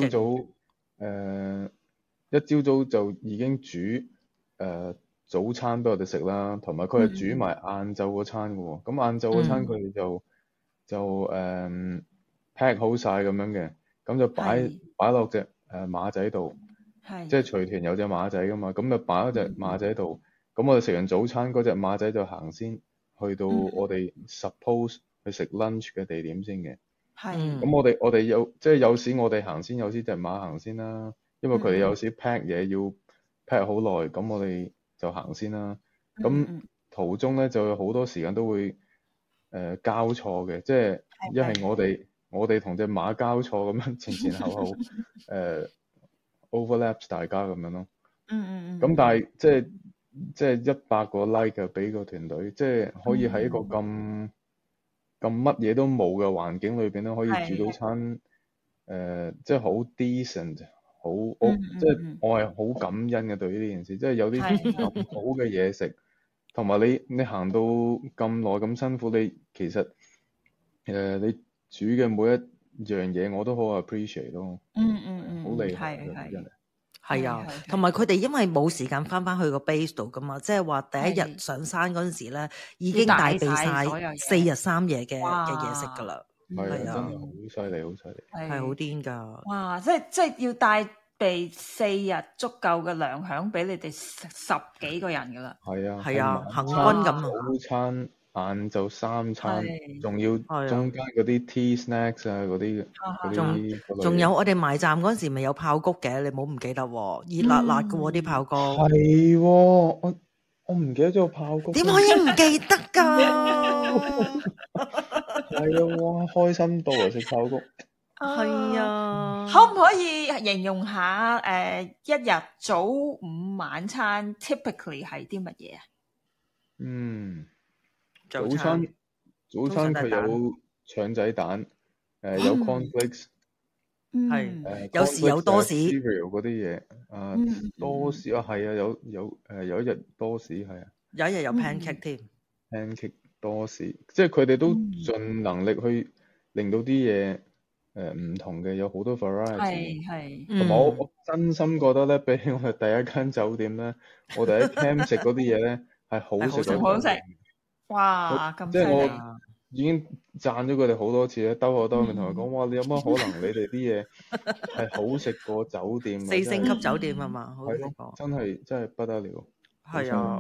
一朝早就已經煮早餐俾我哋食啦，同埋佢係煮埋晏晝嗰餐嘅喎。咁晏晝嗰餐佢哋就pack 好晒咁樣嘅，咁就擺落隻馬仔度，即係隨團有隻馬仔噶嘛，咁就擺嗰隻馬仔度。咁我哋食完早餐，嗰隻馬仔就行先去到我哋 suppose 去食 lunch 嘅地點先嘅。咁我哋有時我哋行先，有時隻馬行先啦，因為佢哋有時 pack 嘢要 pack 好耐，咁我哋就行先啦。咁途中咧就有好多時間都會交錯嘅，即係一係我哋同隻馬交錯咁樣前後overlaps 大家咁樣咯。咁但係即係100個 like 嘅俾個團隊，即係可以喺一個咁乜嘢都冇嘅環境裏邊咧，可以煮到餐即係好 decent， 即係我係好感恩嘅對於呢件事，即係有啲咁好嘅嘢食，同埋你行到咁耐咁辛苦，你其實你煮嘅每一樣嘢我都好 appreciate 咯。好厲害嘅。 係啊，同埋佢哋因為冇時間翻去個 base 度噶嘛，即係話第一日上山嗰陣時咧，已經帶備晒4日3夜嘅嘢食噶啦。 係啊，真係好犀利，好犀利， 係好癲噶。 哇！即係要帶備4日足夠嘅糧餉俾你哋10幾個人噶啦。 係啊， 行軍咁。 早餐、晏晝3餐，仲要中間嗰啲 tea snacks 啊，嗰啲仲有我哋埋站嗰陣時咪有爆谷嘅，你唔好唔記得喎，熱辣辣嘅喎啲爆谷。 係喎，我唔記得咗爆谷。 點可以唔記得㗎？ 係啊，哇，開心到啊！食爆谷。 係啊。 可唔可以形容下一日早午晚餐 typically 係啲乜嘢啊？ 早餐佢有腸仔蛋，有 cornflakes， 係有時有多士 cereal 嗰啲嘢，多士啊，係啊，有一日多士係啊， 有一日有 pancake 添 ，pancake 多士，即係佢哋都盡能力去令到啲嘢唔同嘅，有好多 variety。 係。 同埋我真心覺得咧，比起我哋第一間酒店咧，我哋喺 camp 食嗰啲嘢咧係好食好食。哇！咁即係我已經讚咗佢哋好多次咧，兜口兜面同佢講，哇！你有乜可能你哋啲嘢係好食過酒店？4 星級酒店係嘛？ 係咯，真係不得了。 係啊，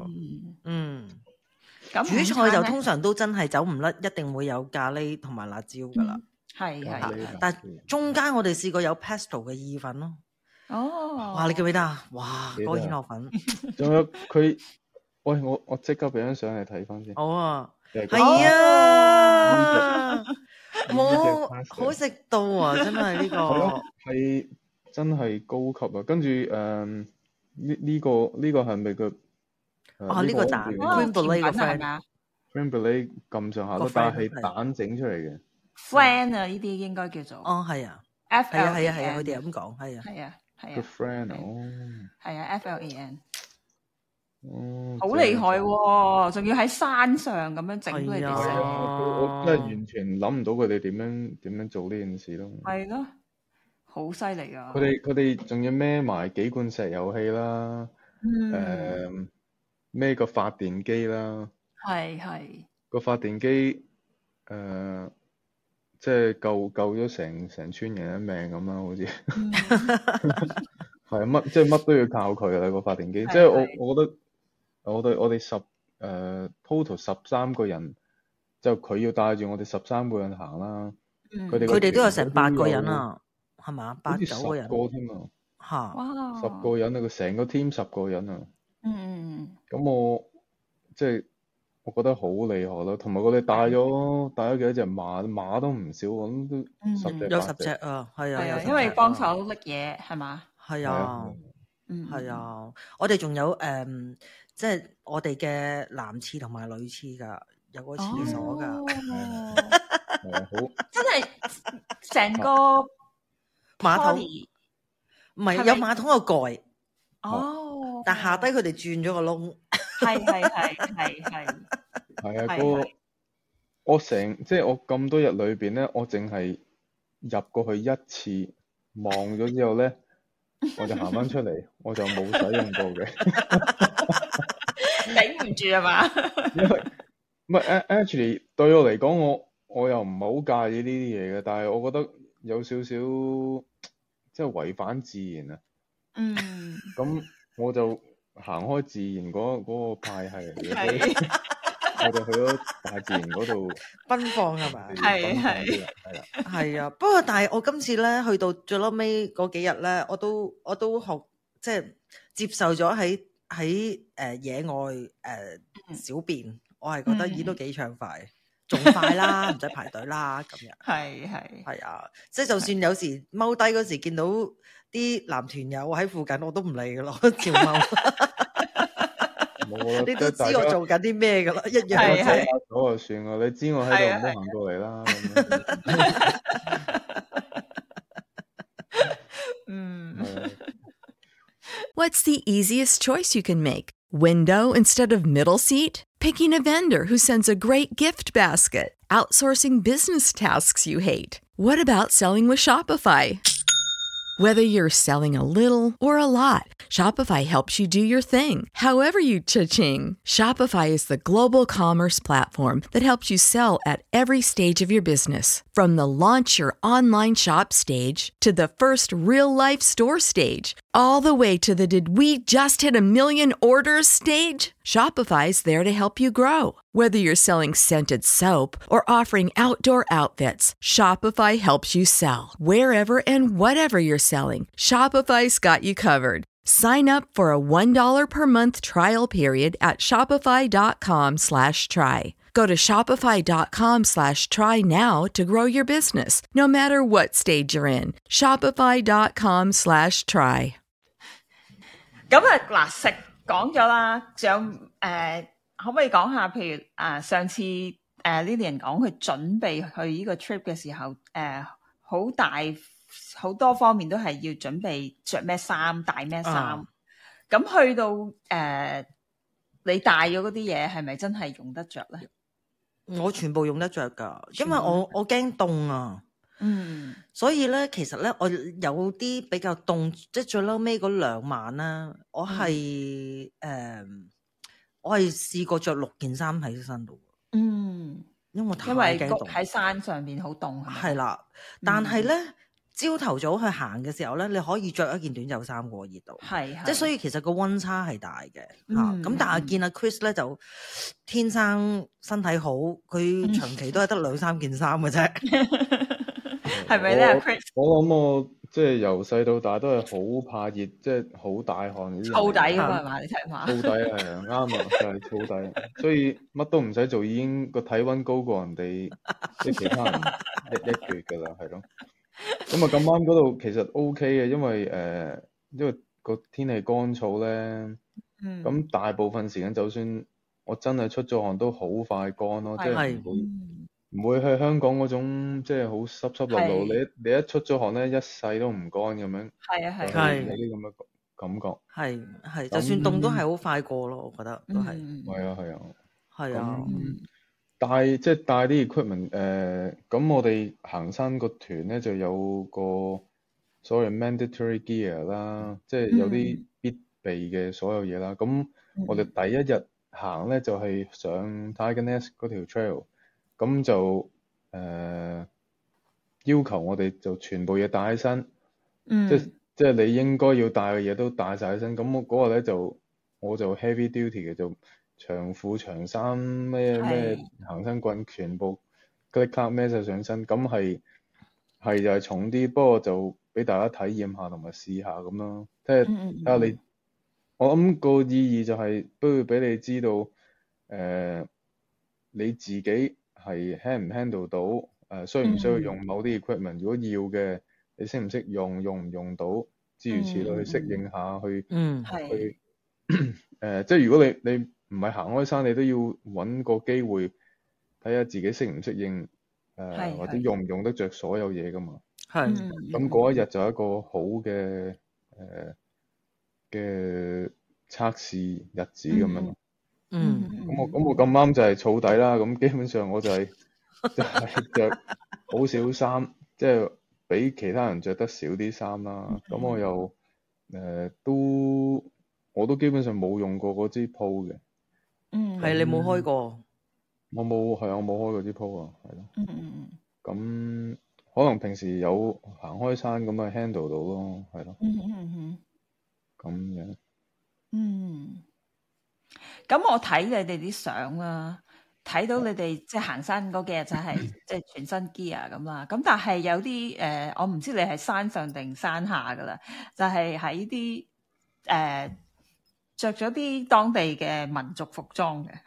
主菜就通常都真係走唔甩，一定會有咖喱同埋辣椒噶啦。 係。 但係中間我哋試過有 pesto 嘅意粉咯。哇！你記唔記得啊？哇！嗰個蜆殼粉。 仲有佢，喂，我即刻俾張相嚟睇翻先。 好啊。係啊。冇好食到啊！真係呢個係真係高級啊！跟住呢個係咪個？ 呢個蛋 crème brûlée 個 crème brûlée 咁上下咯，但係蛋整出嚟嘅。 friend 啊，呢啲應該叫做。 係啊。 係啊，佢哋咁講，係啊。 係啊。 個 friend 係啊 FLAN。好厲害喎！仲要喺山上咁樣整俾你哋食。 我真係完全諗唔到佢哋點樣做呢件事咯。 係咯，好犀利啊！ 佢哋仲要孭埋幾罐石油氣啦，孭個發電機啦。 係。 個發電機即係救咗成村人一命咁啦，好似。係即係乜都要靠佢啦個發電機。即係我覺得。我哋total 13個人，就佢要帶住我哋13個人行啦。佢哋都有成8個人啊，係嘛？8、9個人。 10個添啊！ 哇 ！10個人啊，佢成個 team 10個人啊。咁我覺得好厲害咯，同埋我哋帶咗幾多隻馬都唔少，咁都10隻。 有10隻啊，係啊， 因為幫手拎嘢係嘛？ 係啊，係啊，我哋仲有即係我哋嘅男廁同埋女廁㗎，有個廁所㗎。 好真係成個馬桶，唔係有馬桶個蓋。但下低佢哋轉咗個窿。 係。 係啊，我即係我咁多日裏邊咧，我淨係入過去一次，望咗之後咧，我就行翻出嚟，我就冇使用過嘅。 頂唔住啊嘛？ 因為唔係 actually 對我嚟講，我又唔係好介意呢啲嘢嘅，但係我覺得有少少即係違反自然啊。咁我就行開自然嗰個派系嚟嘅，我就去咗大自然嗰度奔放係嘛？ 係啊。不過但係我今次咧去到最撈尾嗰幾日咧，我都學即係接受咗喺野外小便，我係覺得已都幾暢快，仲快啦，唔使排隊啦咁樣。係啊，即係就算有時踎低嗰時見到啲男團友喺附近，我都唔理噶咯，照踎。你都知我做緊啲咩噶啦，一樣。 係咗就算啦，你知我喺度唔好行過嚟啦。 What's the easiest choice you can make? Window instead of middle seat? Picking a vendor who sends a great gift basket? Outsourcing business tasks you hate? What about selling with Shopify? Whether you're selling a little or a lot, Shopify helps you do your thing, however you cha-ching. Shopify is the global commerce platform that helps you sell at every stage of your business. From the launch your online shop stage to the first real-life store stage, all the way to the did we just hit a million orders stage? Shopify's there to help you grow. Whether you're selling scented soap or offering outdoor outfits, Shopify helps you sell. Wherever and whatever you're selling, Shopify's got you covered. Sign up for a $1 per month trial period at shopify.com/try. Go to shopify.com/try now to grow your business, no matter what stage you're in. Shopify.com/try. 咁嗱，食講咗啦，仲可唔可以講下？譬如上次Lilian 講佢準備去呢個 trip 嘅時候，好多方面都係要準備着咩衫、帶咩衫。咁去到你帶咗嗰啲嘢，係咪真係用得着咧？ 我全部用得着㗎，因為我驚凍啊。 所以咧，其實咧，我有啲比較凍，即係最嬲尾嗰2晚啦，我係我係試過着6件衫喺身度。因為太驚凍， 喺山上面好凍係啦。但係咧，朝頭早去行嘅時候咧，你可以着一件短袖衫過熱度，即係所以其實個溫差係大嘅咁但係見阿 Chris 咧就天生身體好，佢長期都係得2-3件衫嘅啫， 係咪咧？Chris， 我諗我即係由細到大都係好怕熱，即係好大汗嗰啲。 燥底㗎嘛？你睇下。 燥底係啊，啱啊，就係燥底。所以乜都唔使做，已經個體温高過人哋即係其他人一橛㗎啦，係咯。咁啊咁啱嗰度其實 OK 嘅，因為個天氣乾燥咧，咁大部分時間就算我真係出咗汗都好快乾咯，即係唔會去香港嗰種即係好濕濕漉漉，你一出咗汗咧一世都唔乾咁樣。係有啲咁嘅感覺。 係，就算凍都係好快過咯，我覺得都係。係啊。 帶啲 equipment， 咁我哋行山個團咧就有個所謂 mandatory gear 啦，即係有啲必備嘅所有嘢啦。咁我哋第一日行咧就係上 Tiger Nest 嗰條 trail， 咁就要求我哋就全部嘢帶喺身，即係你應該要帶嘅嘢都帶晒喺身。咁我嗰個咧我就 heavy duty 嘅，就長褲長衫咩行山棍全部 click clack 孭晒上身，咁係就係重啲，不過就俾大家體驗下同埋試下咁咯。睇下你，我諗個意義就係都要俾你知道，你自己係 handle 唔 handle 到，需唔需要用某啲 equipment， 如果要嘅，你識唔識用唔用到，諸如此類，去適應下去即係如果你唔係行開山，你都要揾個機會睇下自己適唔適應，或者用唔用得着所有嘢噶嘛。咁嗰一日就係一個好嘅測試日子咁樣。咁我咁啱就係燥底啦，咁基本上我就係着好少衫，即係比其他人着得少啲衫啦。咁我又我都基本上冇用過嗰支鋪嘅。 係你冇開過？ 我冇開過支鋪啊，係咯。咁可能平時有行開山咁咪 handle 到咯，係咯。咁樣。 咁我睇你哋啲相啦，睇到你哋即係行山嗰幾日就係即係全身 gear 咁啦。咁但係有啲我唔知你係山上定山下噶啦，就係喺啲着咗啲當地嘅民族服裝嘅。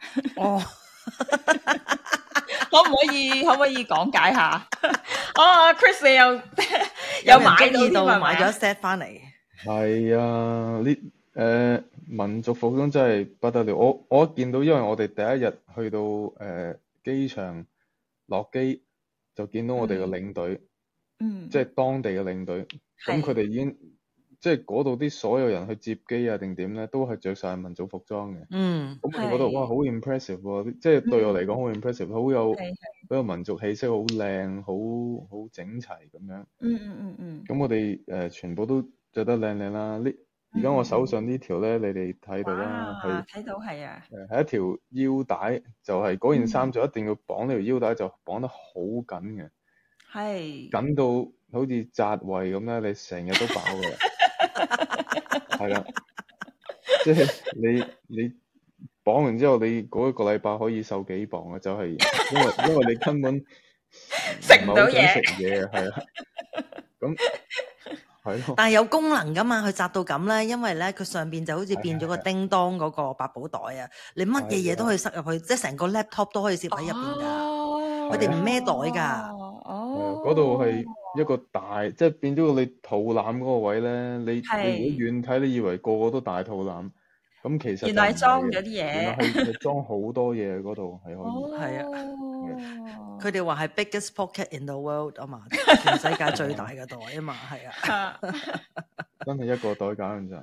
可唔可以講解下？Chris 你有買到買咗 set 翻嚟。 係啊，民族服裝真係不得了。我一見到，因為我哋第一日去到機場落機就見到我哋嘅領隊，即係當地嘅領隊。咁佢哋已經即係嗰度啲所有人去接機啊定點咧，都係着晒民族服裝嘅。咁我哋覺得哇，好 impressive 喎！即係對我嚟講好 impressive，好有民族氣息，好靚，好整齊咁樣。咁我哋全部都着得靚靚啦。而家我手上呢條咧，你哋睇到啦， 睇到係啊， 係一條腰帶，就係嗰件衫就一定要綁呢條腰帶，就綁得好緊嘅，緊到好似紮胃咁咧，你成日都飽嘅，係啦，即係你綁完之後，你嗰一個禮拜可以瘦幾磅啊？就係因為你根本食唔到嘢， 食嘢係啊，咁。 但係有功能噶嘛？佢紮到咁咧，因為咧佢上邊就好似變咗個叮當嗰個百寶袋啊！你乜嘢嘢都可以塞入去，即係成個 laptop 都可以攝喺入邊噶。佢哋唔孭袋噶。 嗰度係一個大，即係變咗你肚腩嗰個位咧。你如果遠睇，你以為個個都大肚腩，咁其實原來係裝咗啲嘢。 原來係裝好多嘢嗰度係可以。 係啊。佢哋話係 biggest pocket in the world 啊嘛，全世界最大嘅袋啊嘛，係啊， 真係一個袋簡直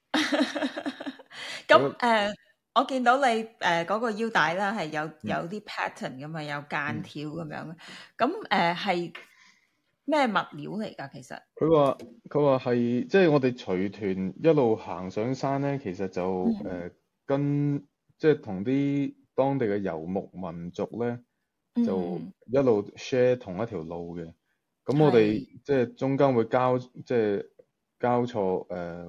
就係。 咁我見到你嗰個腰帶啦，係有啲 pattern 噶嘛，有間條咁樣。咁係咩物料嚟㗎？其實佢話係即係我哋隨團一路行上山咧，其實就跟即係同啲當地嘅遊牧民族咧，就一路 share 同一條路嘅。咁我哋即係中間會交錯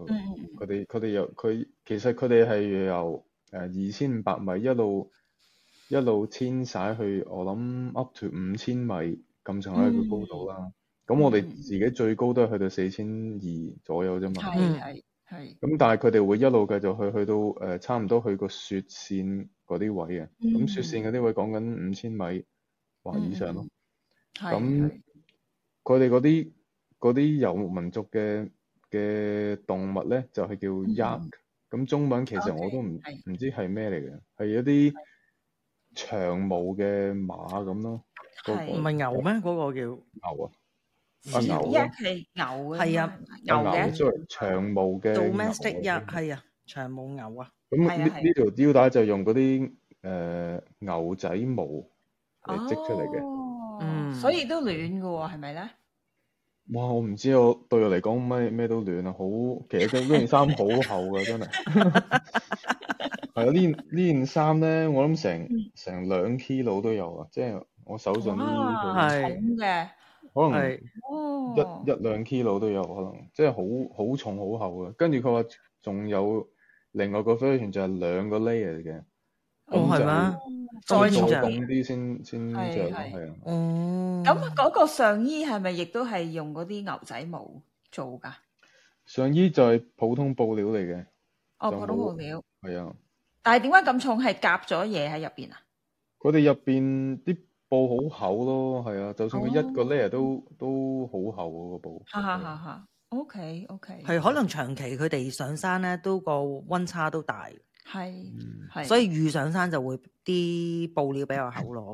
其實佢哋係由2500米一路遷徙去，我諗 up to 5000米咁上下嘅高度啦。咁我哋自己最高都係去到4200左右啫嘛。 係。 咁但係佢哋會一路繼續去到差唔多去個雪線嗰啲位嘅。咁雪線嗰啲位講緊5000米或以上咯。咁佢哋嗰啲遊牧民族嘅動物咧，就係叫 yak。咁中文其實我都唔知係咩嚟嘅，係一啲長毛嘅馬咁咯。 唔係牛咩？嗰個叫牛啊！ 牛係牛係啊， 牛嘅長毛嘅 domestic yak 係啊，長毛牛啊。 咁呢條腰帶就用嗰啲牛仔毛嚟織出嚟嘅。 所以都暖嘅喎，係咪咧？ 哇！我唔知，對我嚟講咩都暖啊，其實嗰件衫好厚㗎，真係。係啊，呢件衫咧，我諗成2 kilo 都有啊，即係我手上呢係重嘅， 可能1-2 kilo 都有可能，即係好重好厚嘅。跟住佢話仲有另外個 version 就係2個 layer 嘅。 係咩？ 再凍啲先着，係啊。 咁嗰個上衣係咪亦都係用嗰啲牛仔毛做㗎？ 上衣就係普通布料嚟嘅。 普通布料。係啊。 但係點解咁重？係夾咗嘢喺入邊啊？ 佢哋入邊啲布好厚咯，係啊，就算佢一個 layer 都好厚嗰個布。 OK。 係可能長期佢哋上山咧，都個溫差都大。 係， 所以遇上山就會啲布料比較厚咯，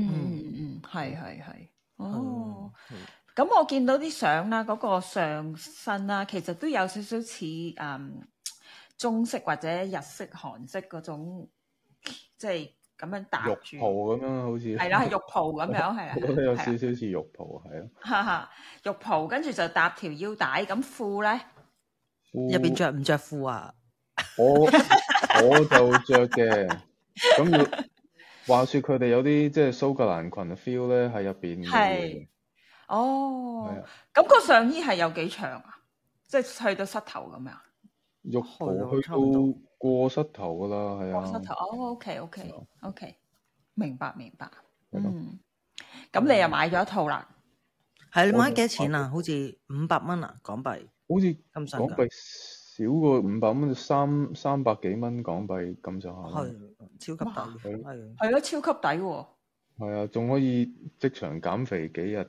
係。咁我見到啲相啦，嗰個上身啦，其實都有少少似中式或者日式、韓式嗰種，即係咁樣搭住。浴袍咁樣好似。 係啦，係浴袍咁樣，係啦。 我覺得有少少似浴袍，係啊。 浴袍跟住就搭條腰帶，咁褲咧？ 入邊着唔着褲啊？ 我就着嘅，咁話說佢哋有啲即係蘇格蘭裙嘅 feel 咧喺入邊。係， 咁個上衣係有幾長啊？即係去到膝頭咁樣。 浴袍去到過膝頭噶啦，係啊。過膝頭 ，OK，明白。咁你又買咗一套啦？ 係，你買幾多錢啊？好似500蚊啊，港幣。 好似咁上港幣。少過500蚊，300幾蚊港幣咁上下。 係，超級抵。 係咯，超級抵喎。 係啊，仲可以即場減肥幾日。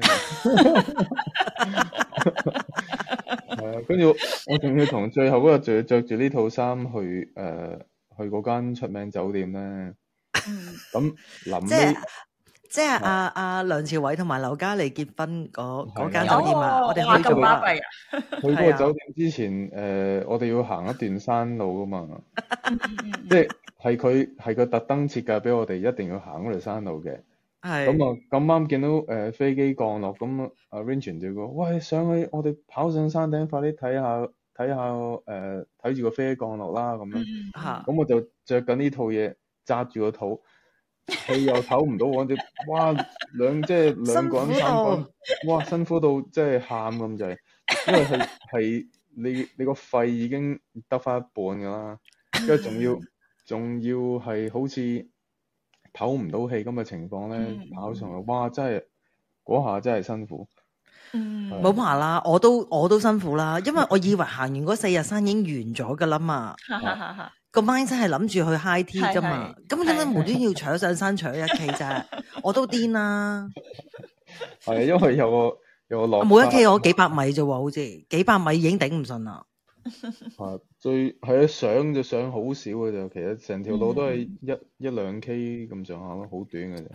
係啊，跟住我仲要同最後嗰日仲要着住呢套衫去嗰間出名酒店咧。咁臨尾。 即係阿梁朝偉同埋劉嘉莉結婚嗰間酒店啊，我哋去咗啦。 去嗰個酒店之前，我哋要行一段山路噶嘛，即係佢特登設計俾我哋一定要行嗰條山路嘅。係。咁啊咁啱見到飛機降落，咁阿 Vincent 就講：喂，上去我哋跑上山頂，快啲睇下睇住個飛機降落啦咁樣。咁我就着緊呢套嘢，紮住個肚。氣又唞唔到，我哋哇兩個人3個人，哇辛苦到即係喊咁滯，因為係你個肺已經得翻一半噶啦，跟住仲要係好似唞唔到氣咁嘅情況咧，跑上去，哇真係嗰下真係辛苦。 冇話啦，我都辛苦啦，因為我以為行完嗰4日山已經完咗噶啦嘛。個 mind 真係諗住去 high tea 噶嘛，咁點解無端要搶上山搶1 K 啫？我都癲啦。 係因為有個落。 每1 K 我幾百米啫喎，好似幾百米已經頂唔順啦。 係上就上好少嘅啫，其實成條路都係一2 K 咁上下咯，好短嘅啫。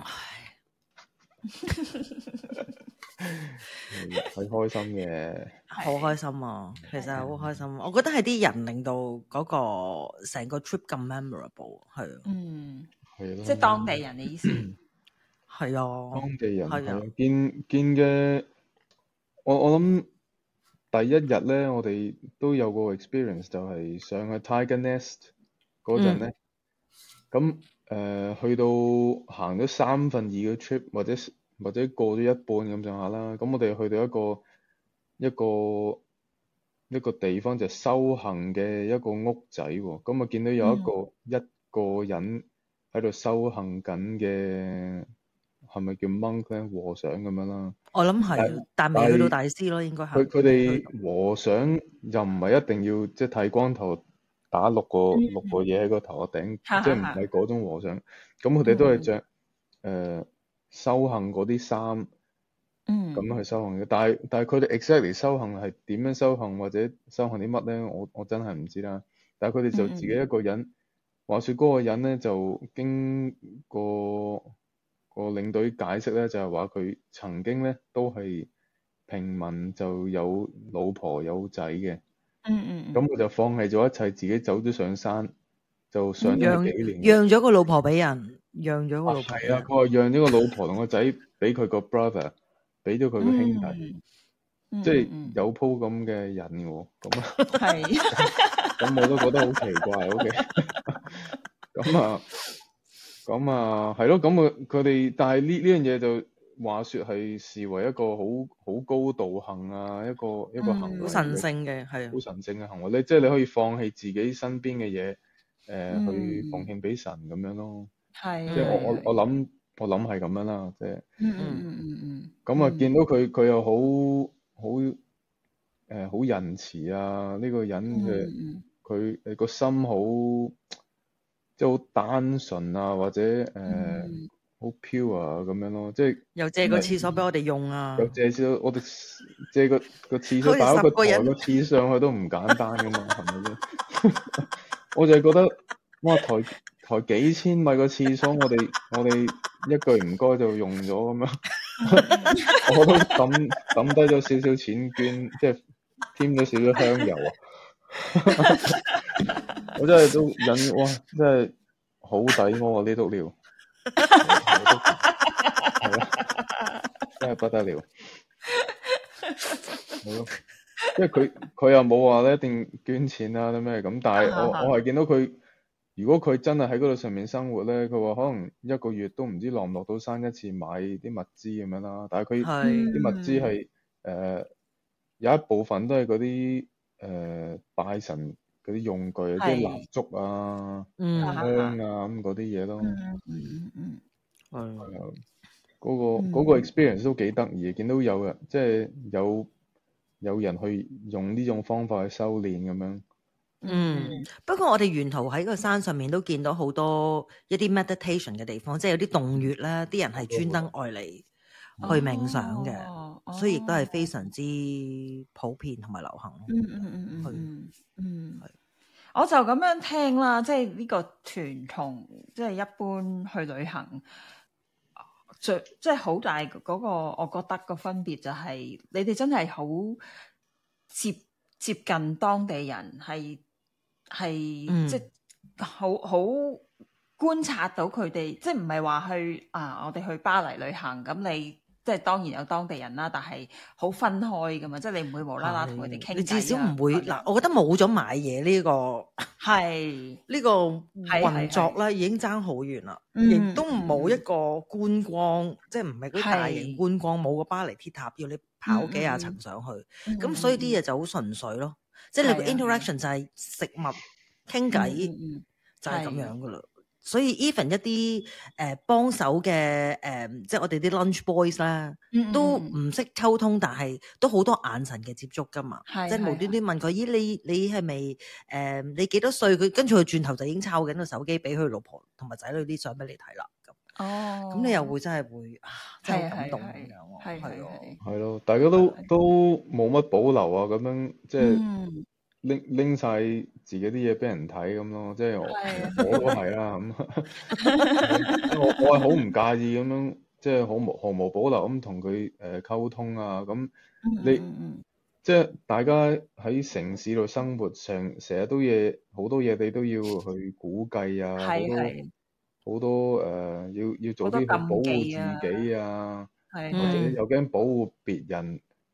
係開心嘅， 好開心啊！其實係好開心，我覺得係啲人令到嗰個成個 trip 咁 memorable， 係啊， 係咯， 即係當地人嘅意思， 係啊， 當地人係啊， 見嘅我諗第一日咧，我哋都有個 experience，就係上去 Tiger Nest 嗰陣咧，咁去到行咗2/3嘅 trip，或者過咗一半咁上下啦，咁我哋去到一個地方就係修行嘅一個屋仔喎，咁啊見到有一個人喺度修行緊嘅，係咪叫 monk 咧？和尚咁樣啦。 我諗係，但未去到大師咯，應該係。 佢哋和尚又唔係一定要即係剃光頭打六個嘢喺個頭個頂，即係唔係嗰種和尚。咁佢哋都係着修行嗰啲衫，咁樣去修行嘅。但係佢哋 exactly 修行係點樣修行，或者修行啲乜咧？我真係唔知啦。但係佢哋就自己一個人，話說嗰個人咧就經過個領隊解釋咧，就係話佢曾經咧都係平民，就有老婆有仔嘅。咁佢就放棄咗一切，自己走咗上山，就上咗幾年。 讓咗個老婆俾人，讓咗個老婆。 係啊，佢話讓咗個老婆同個仔俾佢個 brother， 俾咗佢個兄弟，即係有鋪咁嘅人喎。咁啊，係。咁我都覺得好奇怪。OK。咁啊，係咯，咁佢哋，但係呢樣嘢就話說係視為一個好高道行啊，一個行為， 好神聖嘅，係好神聖嘅行為。你即係你可以放棄自己身邊嘅嘢，去奉獻俾神咁樣咯。係，即係我諗係咁樣啦，即係。咁啊，見到佢又好仁慈啊！呢個人嘅佢個心好。即係好單純啊，或者好 pure 啊咁樣咯，即係又借個廁所俾我哋用啊， 又借我哋借個廁所打個台個廁上去都唔簡單噶嘛，係咪先？我就係覺得哇，抬幾千米個廁所，我哋一句唔該就用咗咁樣，我都抌低咗少少錢捐，即係添咗少少香油啊！我真係都忍，哇！真係好抵屙啊！呢篤尿，係啊，真係不得了。好咯，因為佢又冇話咧一定捐錢啊啲咩咁，但係我係見到佢，如果佢真係喺嗰度上面生活咧，佢話可能一個月都唔知落唔落到山一次買啲物資咁樣啦。但係佢啲物資係有一部分都係嗰啲拜神嗰啲用具，即係蠟燭啊、香啊咁嗰啲嘢咯。係嗰個 experience 都幾得意，見到有人即係有人去用呢種方法去修煉咁樣。 不過我哋沿途喺個山上面都見到好多一啲 meditation 嘅地方，即係有啲洞穴啦，啲人係專登愛嚟去冥想嘅，所以亦都係非常之普遍同埋流行。 我就咁樣聽啦，即係呢個團同即係一般去旅行，即係好大嗰個，我覺得個分別就係你哋真係好接近當地人，係即係好觀察到佢哋，即係唔係話去我哋去巴黎旅行咁你。即係當然有當地人啦，但係好分開噶嘛，即係你唔會無啦啦同佢哋傾偈。你至少唔會嗱，我覺得冇咗買嘢呢個係呢個運作啦，已經爭好遠啦，亦都冇一個觀光，即係唔係嗰啲大型觀光，冇個巴黎鐵塔要你跑幾廿層上去，咁所以啲嘢就好純粹咯，即係你個 interaction 就係食物傾偈就係咁樣噶啦。所以 even 一啲幫手嘅即係我哋啲 lunch boys 啦，都唔識溝通，但係都好多眼神嘅接觸噶嘛，即係無端端問佢，咦你係咪你幾多歲？佢跟住佢轉頭就已經抄緊個手機俾佢老婆同埋仔女啲相俾你睇啦。咁你又會真係會真係感動咁樣喎， 係咯，大家都冇乜保留啊，咁樣即係。拎晒自己啲嘢俾人睇咁咯，即係我都係啦咁。我係好唔介意咁樣，即係毫無保留咁同佢溝通啊。咁你即係大家喺城市度生活，成日都好多嘢，你都要去估計啊，好多要做啲去保護自己啊，或者又驚保護別人。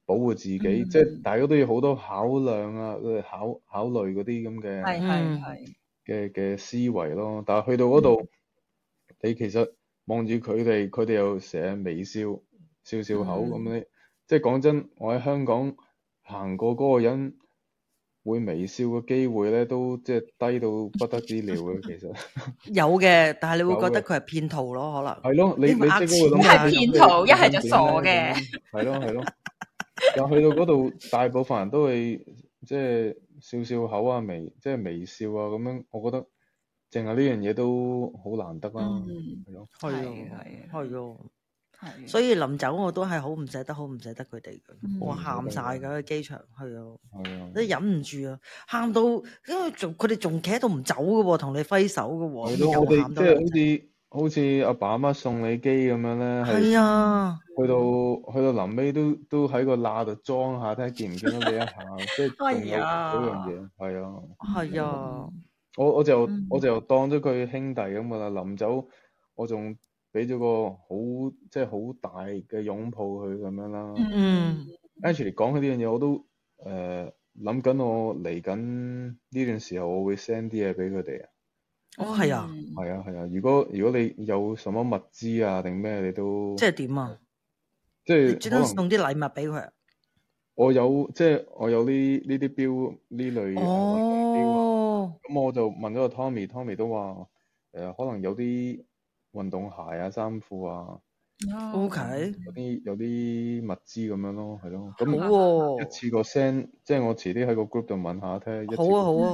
保護自己，即係大家都要好多考量啊，考慮嗰啲咁嘅思維咯。但係去到嗰度，你其實望住佢哋又成日微笑口咁你，即係講真，我喺香港行過嗰個人會微笑嘅機會咧，都即係低到不得之了嘅。其實有嘅，但係你會覺得佢係騙徒咯，可能係咯，你即係嗰個諗係騙徒，一係就傻嘅。 係咯。但去到嗰度，大部分人都會即係笑口啊，即係微笑啊咁樣。我覺得淨係呢樣嘢都好難得啦，係咯。 係。所以臨走我都係好唔捨得佢哋嘅，我喊晒㗎喺機場，係啊，都忍唔住啊，喊到因為佢哋仲企喺度唔走嘅喎，同你揮手嘅喎， 係咯，我哋即係好似阿爸阿媽送你機咁樣咧， 係啊， 去到臨尾都喺個罅度裝下，睇下見唔見到你一下，即係仲有嗰樣嘢，係啊，我就當咗佢兄弟咁噶啦，臨走我仲俾咗個即係好大嘅擁抱佢咁樣啦。Actually 講起呢樣嘢，我都諗緊我嚟緊呢段時候，我會 send 啲嘢俾佢哋啊。 係啊。 係啊。如果你有什麼物資啊定咩，你都即係點啊？ 即係專登送啲禮物俾佢。 我有呢啲錶呢類錶，咁我就問咗個 Tommy 都話可能有啲運動鞋啊、衫褲啊 ，OK， 有啲物資咁樣咯，係咯。咁好喎， 一次過 send， 即係我遲啲喺個 group 度問下睇下。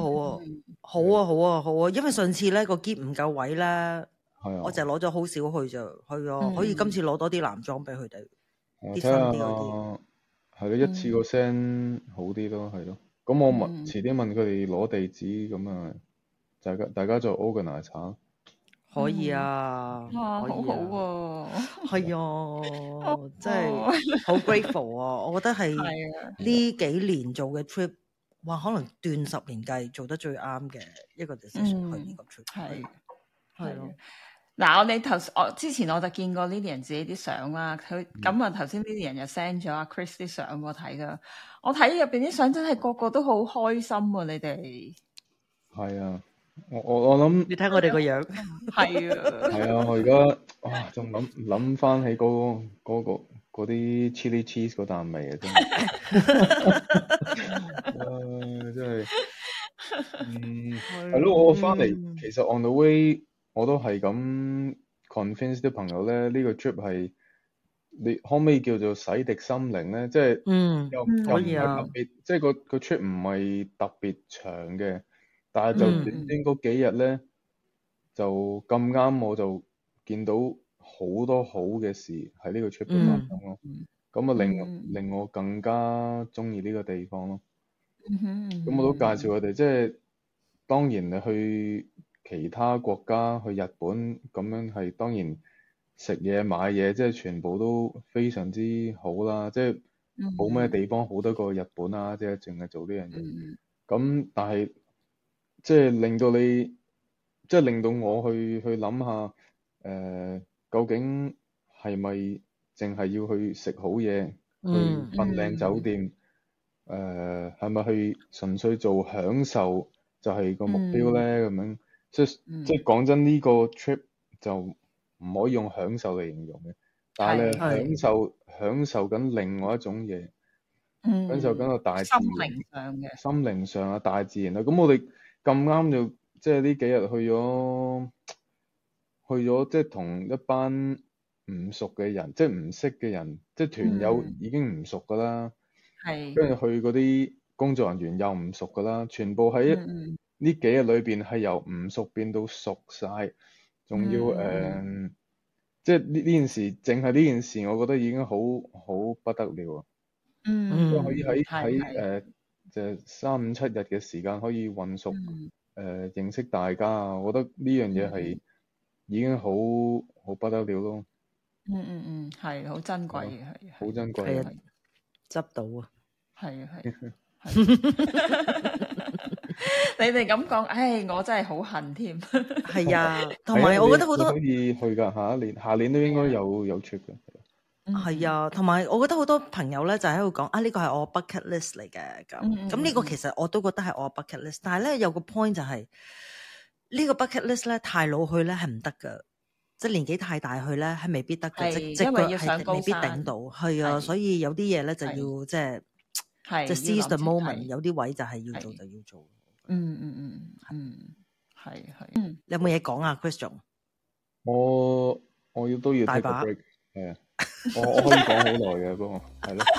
好啊，因為上次咧個篋唔夠位咧，我就攞咗好少去咋，可以今次攞多啲男裝俾佢哋，啲新啲嗰啲。 係咯，一次過 send 好啲咯，係咯。咁我遲啲問佢哋攞地址，咁啊，大家再 organize 下。 可以啊， 好好喎， 係啊，真係好 grateful 啊！我覺得係呢幾年做嘅 trip，哇，可能斷10年計做得最啱嘅一個 decision 去呢個 trip，係咯。 嗱，我之前我就見過 Lilian 自己啲相啦，佢咁啊頭先 Lilian 又 send 咗阿 Chris 啲相我睇噶，我睇入邊啲相真係個個都好開心啊！你哋係啊。我諗你睇我哋個樣， 係啊， 我而家仲諗翻起嗰啲 chili cheese 嗰啖味啊，真係，真係，係咯，我翻嚟其實 on the way 我都係咁 convince 啲朋友咧，呢個 trip 係你可唔可以叫做洗滌心靈咧？即係又唔係特別，即係個 trip 唔係特別長嘅。但係就短短嗰幾日咧，就咁啱我就見到好多好嘅事喺呢個 trip 度發生咯，咁啊令我更加中意呢個地方咯。咁我都介紹佢哋，即係當然你去其他國家，去日本咁樣係當然食嘢買嘢，即係全部都非常之好啦，即係冇咩地方好得過日本啊，即係淨係做呢樣嘢。咁但係即係令到我去諗下，究竟係咪淨係要去食好嘢，去瞓靚酒店，係咪去純粹做享受就係個目標咧？咁樣即係講真，呢個 trip 就唔可以用享受嚟形容嘅，但係你享受緊另外一種嘢，享受緊個大自然，心靈上啊，大自然啊，咁我哋咁啱就即係呢幾日去咗即係同一班唔熟嘅人，即係唔識嘅人，即係團友已經唔熟噶啦，跟住去嗰啲工作人員又唔熟噶啦，全部喺呢幾日裏邊係由唔熟變到熟晒，仲要即係呢件事，淨係呢件事，我覺得已經好不得了啊！可以喺就3、5、7日嘅時間可以混熟。認識大家，我覺得呢樣嘢係已經好不得了咯。 係好珍貴嘅，係好珍貴嘅， 執到啊！ 係。你哋咁講，我真係好恨添。係啊，同埋我覺得好多可以去㗎，下年都應該有 trip 嘅。 係啊，同埋我覺得好多朋友咧就喺度講啊，呢個係我 bucket list 嚟嘅咁呢個其實我都覺得係我 bucket list， 但係咧有個 point 就係呢個 bucket list 咧太老去咧係唔得㗎，即係年紀太大去咧係未必得嘅，即因為要上高山未必頂到，係啊，所以有啲嘢咧就要即係 seize the moment， 有啲位就係要做就要做。 係。 你有冇嘢講啊 Christian？ 我都要 take a break， 係啊，我可以講好耐嘅，不過係咯，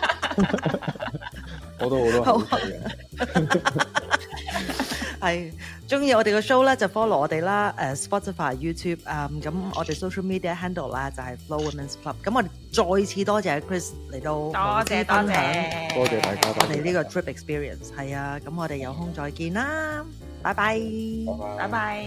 我都好多口水嘅。 係中意我哋個 show 咧，就 follow 我哋啦，Spotify、YouTube， 咁我哋 social media handle 啦就係 Flo Women's Club。咁我哋再次多謝 Chris 嚟到多謝大家， 我哋呢個 trip experience 係啊，咁我哋有空再見啦，拜拜， 拜拜。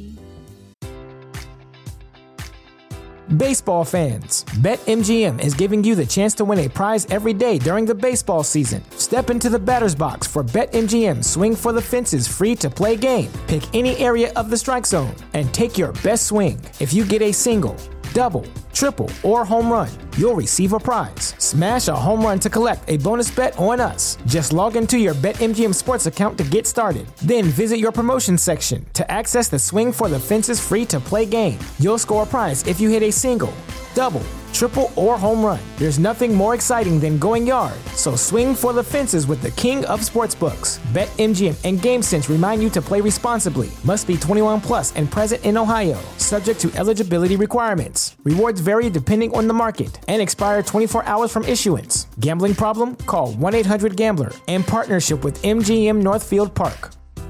Baseball fans, BetMGM is giving you the chance to win a prize every day during the baseball season. Step into the batter's box for BetMGM Swing for the Fences free-to-play game. Pick any area of the strike zone and take your best swing. If you get a single, double, triple, or home run, you'll receive a prize. Smash a home run to collect a bonus bet on us. Just log into your BetMGM Sports account to get started. Then visit your promotion section to access the Swing for the Fences free-to-play game. You'll score a prize if you hit a single, double, triple, or home run. There's nothing more exciting than going yard. So swing for the fences with the king of sportsbooks. BetMGM and GameSense remind you to play responsibly. Must be 21 plus and present in Ohio. Subject to eligibility requirements. Rewards vary depending on the market and expire 24 hours from issuance. Gambling problem? Call 1-800-GAMBLER. In partnership with MGM Northfield Park.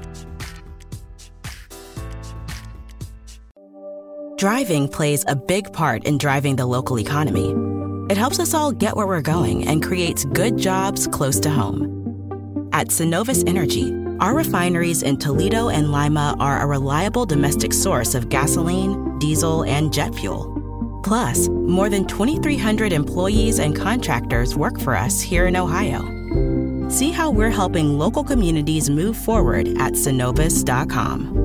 Driving plays a big part in driving the local economy. It helps us all get where we're going and creates good jobs close to home. At Synovus Energy, our refineries in Toledo and Lima are a reliable domestic source of gasoline, diesel, and jet fuel. Plus, more than 2,300 employees and contractors work for us here in Ohio. See how we're helping local communities move forward at Synovus.com.